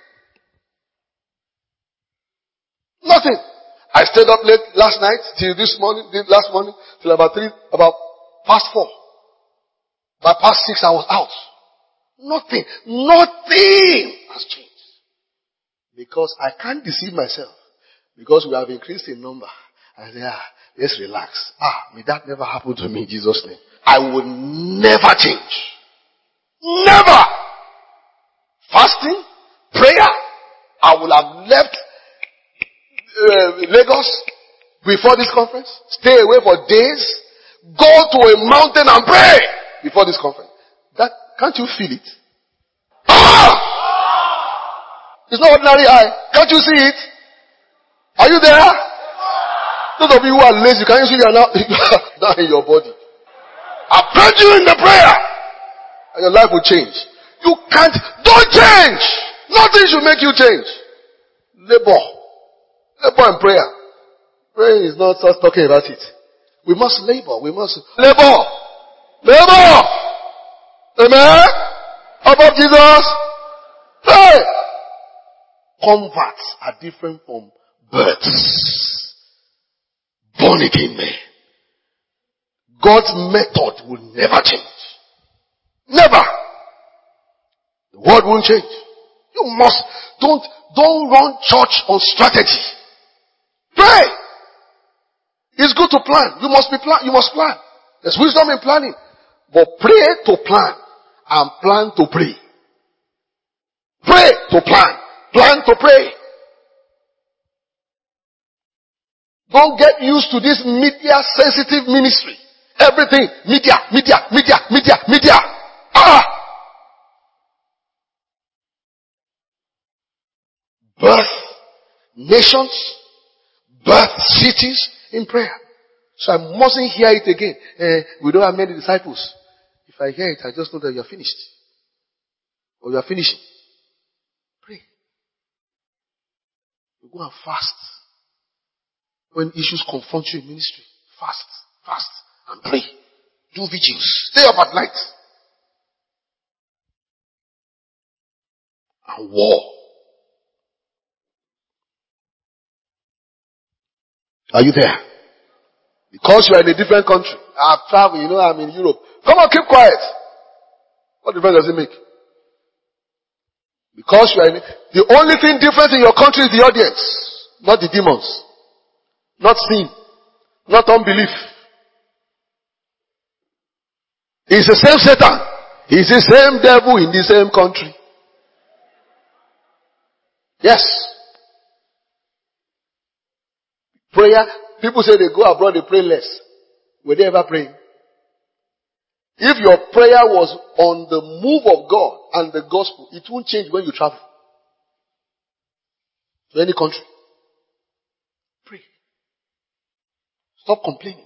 Nothing. I stayed up late last night till this morning, last morning, till about three, about past four. By past six I was out. Nothing. Nothing has changed. Because I can't deceive myself. Because we have increased in number. I say, ah, let's relax. Ah, may that never happen to me in Jesus' name. I will never change. Never. Fasting, prayer, I will have left uh, Lagos before this conference. Stay away for days. Go to a mountain and pray before this conference. That, can't you feel it? Ah! It's not ordinary eye. Can't you see it? Are you there? Those of you who are lazy, can you see you are now, now in your body? I pray you in the prayer and your life will change. You can't, don't change. Nothing should make you change. Labor. Labor and prayer. Praying is not us talking about it. We must labor. We must labor. Labor. Amen. Above Jesus. Hey. Converts are different from births. Born again men. God's method will never change. Never. The word won't change. You must, don't, don't run church on strategy. Pray. It's good to plan. You must be plan, you must plan. There's wisdom in planning. But pray to plan and plan to pray. Pray to plan. Plan to pray. Don't get used to this media sensitive ministry. Everything. Media, media, media, media, media. Ah! Birth nations, birth cities in prayer. So I mustn't hear it again. Eh, we don't have many disciples. If I hear it, I just know that you're finished. Or you're finishing. Pray. You go and fast. When issues confront you in ministry, fast, fast, and pray. Do vigils. Stay up at night. And war. Are you there? Because you are in a different country. I've traveled, you know, I'm in Europe. Come on, keep quiet. What difference does it make? Because you are in, the only thing different in your country is the audience, not the demons, not sin, not unbelief. It's the same Satan. He's the same devil in the same country. Yes. Prayer, people say they go abroad, they pray less. Were they ever praying? If your prayer was on the move of God and the gospel, it won't change when you travel to any country. Pray. Stop complaining.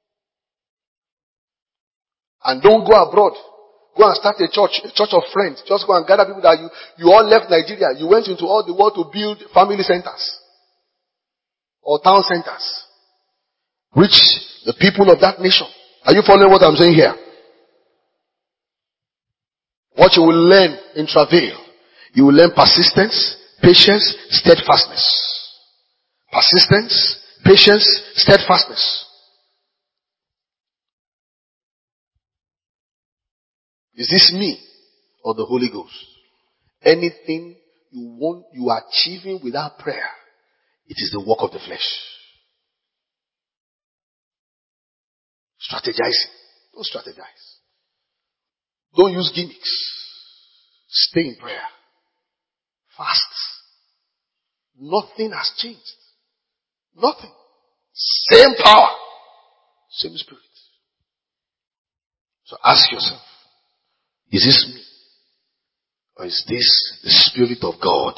And don't go abroad. Go and start a church, a church of friends. Just go and gather people that you, you all left Nigeria. You went into all the world to build family centers or town centers. Reach the people of that nation. Are you following what I'm saying here? What you will learn in travail. You will learn persistence, patience, steadfastness. Persistence, patience, steadfastness. Is this me or the Holy Ghost? Anything you want, you are achieving without prayer, it is the work of the flesh. Strategizing. Don't strategize. Don't use gimmicks. Stay in prayer. Fast. Nothing has changed. Nothing. Same power. Same spirit. So ask yourself, is this me? Or is this the Spirit of God?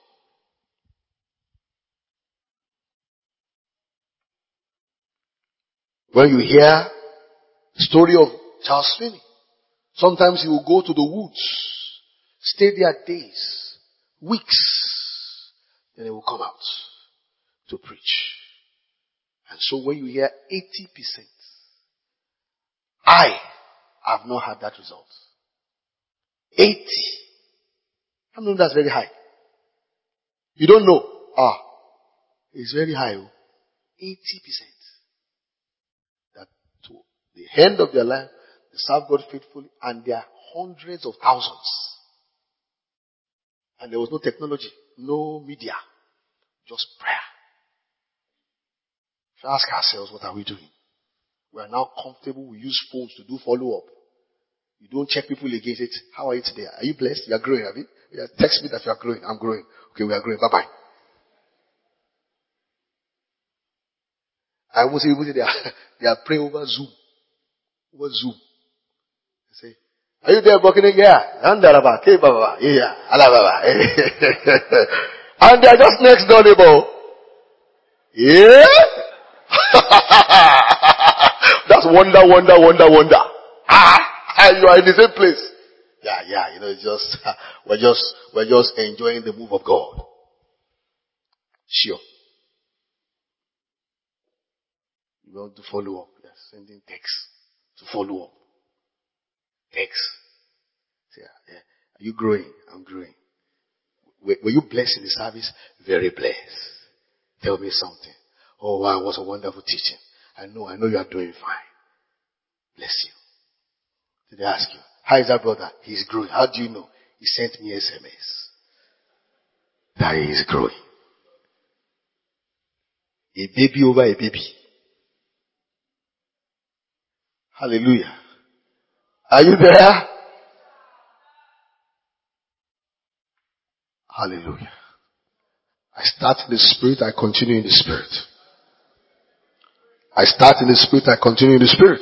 When you hear the story of Charles Finney, sometimes he will go to the woods, stay there days, weeks, then he will come out to preach. And so when you hear eighty percent, I have not had that result. eighty. I know that's very high. You don't know. Ah, it's very high. eighty percent. That to the end of their life, they serve God faithfully, and there are hundreds of thousands. And there was no technology, no media, just prayer. If you ask ourselves, what are we doing? We are now comfortable. We use phones to do follow-up. You don't check people against it. How are you today? Are you blessed? You are growing, have you? Yeah, text me that you are growing. I'm growing. Okay, we are growing. Bye-bye. I will say, they are, they are praying over Zoom. Over Zoom. They say, are you there, Burkina? Yeah. Yeah. And they are just next door, neighbor. Yeah. That's wonder, wonder, wonder, wonder. Ah, you are in the same place. Yeah, yeah, you know, it's just, we're just, we're just enjoying the move of God. Sure. You want to follow up. Yes, sending text to follow up. Text. Say, yeah, yeah. Are you growing? I'm growing. Were, were you blessed in the service? Very blessed. Tell me something. Oh wow, what a wonderful teaching. I know, I know you are doing fine. bless you. Did they ask you, how is that brother? He's growing. How do you know? He sent me S M S. That he is growing. A baby over a baby. Hallelujah. Are you there? Hallelujah. I start in the spirit, I continue in the spirit. I start in the spirit, I continue in the spirit.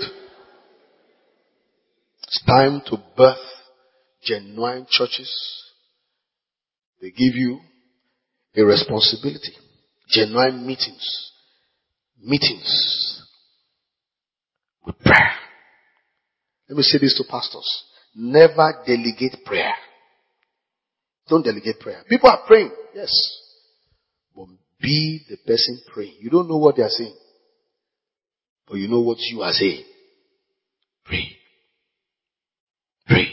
It's time to birth genuine churches. They give you a responsibility. Genuine meetings. Meetings with prayer. Let me say this to pastors. Never delegate prayer. Don't delegate prayer. People are praying, yes. But be the person praying. You don't know what they are saying. But you know what you are saying. Pray. Pray.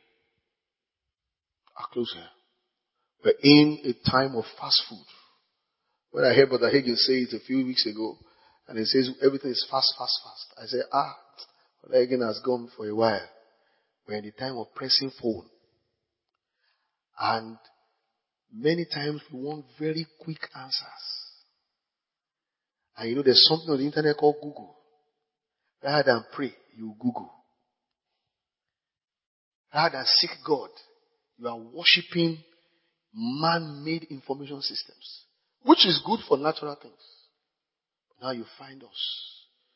I'll close here. We're in a time of fast food. When I heard Brother Hagin say it a few weeks ago, and he says everything is fast, fast, fast. I said, ah, Brother Hagin has gone for a while. We're in the time of pressing phone. And many times we want very quick answers. And you know there's something on the internet called Google. Rather than pray, you Google. Rather than seek God, you are worshipping man-made information systems. Which is good for natural things. Now you find us.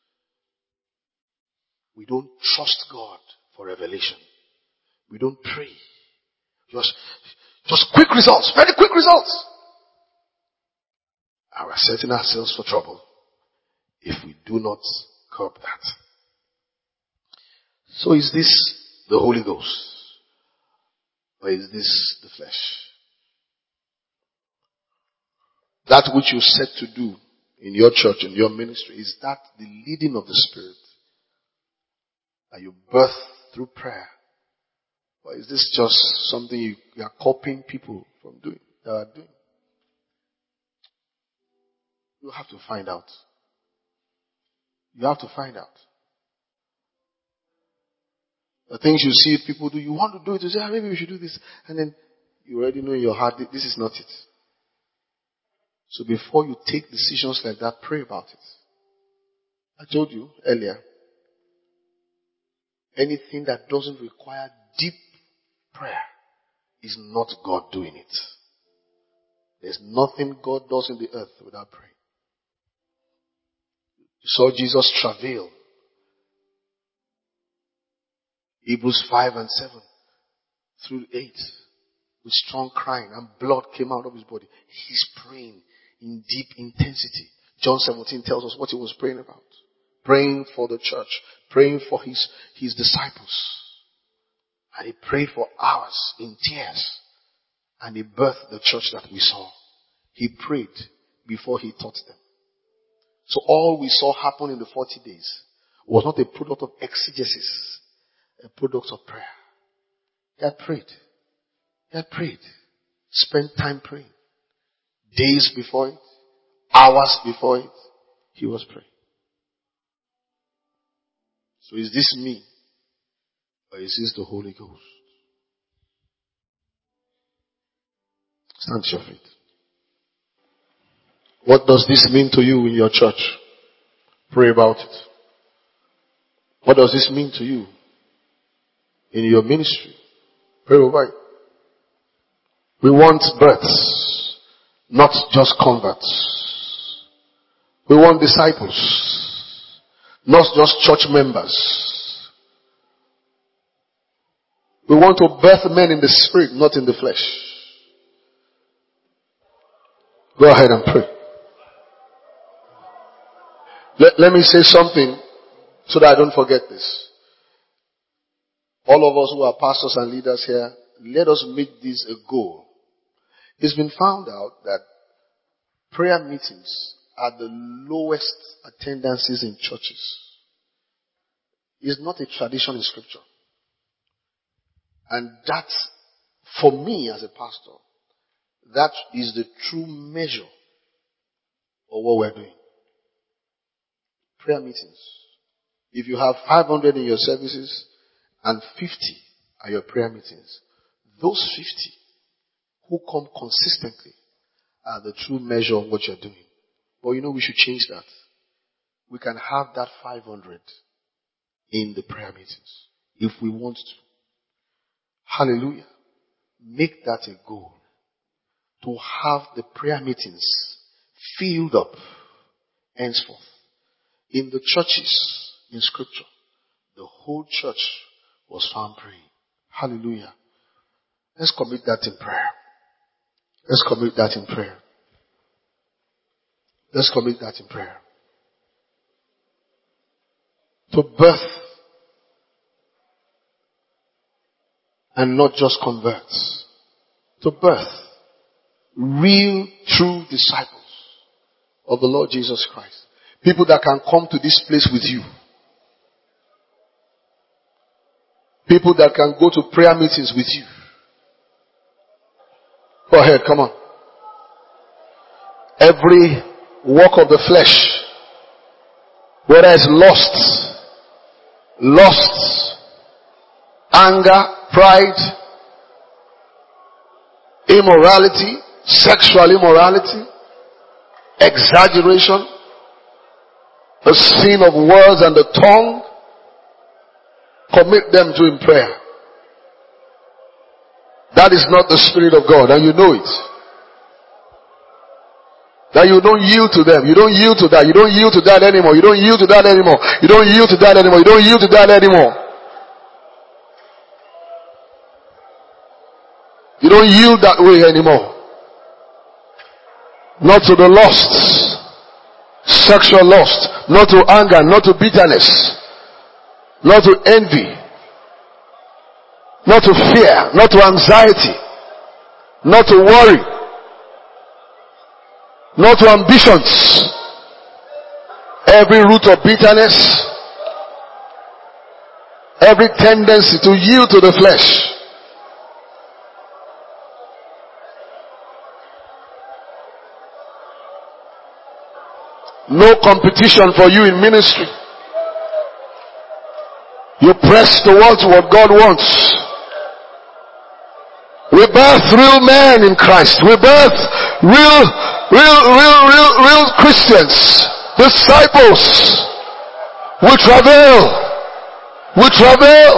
We don't trust God for revelation. We don't pray. Just, just quick results. Very quick results. And we're setting ourselves for trouble if we do not curb that. So is this the Holy Ghost? Or is this the flesh? That which you're set to do in your church, in your ministry, is that the leading of the Spirit that you birth through prayer? Or is this just something you, you are copying people from doing, that are doing? You have to find out. You have to find out. The things you see people do, you want to do it, you say, ah, maybe we should do this. And then you already know in your heart, this is not it. So before you take decisions like that, pray about it. I told you earlier, anything that doesn't require deep prayer is not God doing it. There's nothing God does in the earth without praying. You saw Jesus travail. Hebrews five and seven through eight. With strong crying and blood came out of his body. He's praying in deep intensity. John seventeen tells us what he was praying about. Praying for the church. Praying for his, his disciples. And he prayed for hours in tears. And he birthed the church that we saw. He prayed before he taught them. So all we saw happen in the forty days was not a product of exegesis, a product of prayer. He had prayed. He had prayed. Spent time praying. Days before it, hours before it, he was praying. So is this me? Or is this the Holy Ghost? Stand to your feet. What does this mean to you in your church? Pray about it. What does this mean to you in your ministry? Pray about it. We want births, not just converts. We want disciples, not just church members. We want to birth men in the spirit, not in the flesh. Go ahead and pray. Let, let me say something so that I don't forget this. All of us who are pastors and leaders here, let us make this a goal. It's been found out that prayer meetings are the lowest attendances in churches. It's not a tradition in scripture. And that, for me as a pastor, that is the true measure of what we're doing. Prayer meetings. If you have five hundred in your services and fifty are your prayer meetings, those fifty who come consistently are the true measure of what you're doing. But you know, we should change that. We can have that five hundred in the prayer meetings if we want to. Hallelujah. Make that a goal. To have the prayer meetings filled up henceforth. In the churches in scripture, the whole church was found praying. Hallelujah. Let's commit that in prayer. Let's commit that in prayer. Let's commit that in prayer. To birth and not just converts. To birth real, true disciples of the Lord Jesus Christ. People that can come to this place with you. People that can go to prayer meetings with you. Go ahead, come on. Every work of the flesh, whether it's lust, lust, anger, pride, immorality, sexual immorality, exaggeration, the sin of words and the tongue, commit them to in prayer. That is not the Spirit of God, and you know it. That you don't yield to them. You don't yield to that. You don't yield to that anymore. You don't yield to that anymore. You don't yield to that anymore. You don't yield to that anymore. You don't yield that way anymore. Not to the lusts, sexual lust, not to anger, not to bitterness, not to envy, not to fear, not to anxiety, not to worry, not to ambitions. Every root of bitterness, every tendency to yield to the flesh. No competition for you in ministry. You press towards what God wants. We birth real men in Christ. We birth real, real, real, real, real Christians. Disciples. We travail. We travail.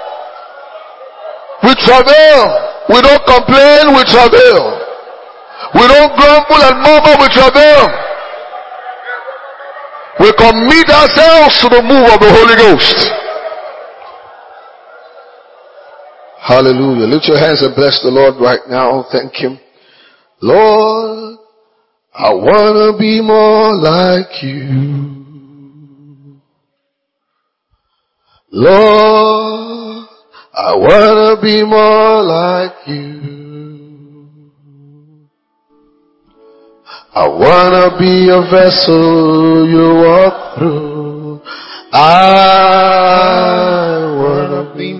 We travail. We don't complain, we travail. We don't grumble and murmur, we travail. We commit ourselves to the move of the Holy Ghost. Hallelujah. Lift your hands and bless the Lord right now. Thank Him. Lord, I want to be more like you. Lord, I want to be more like you. I wanna be a vessel you walk through. I wanna be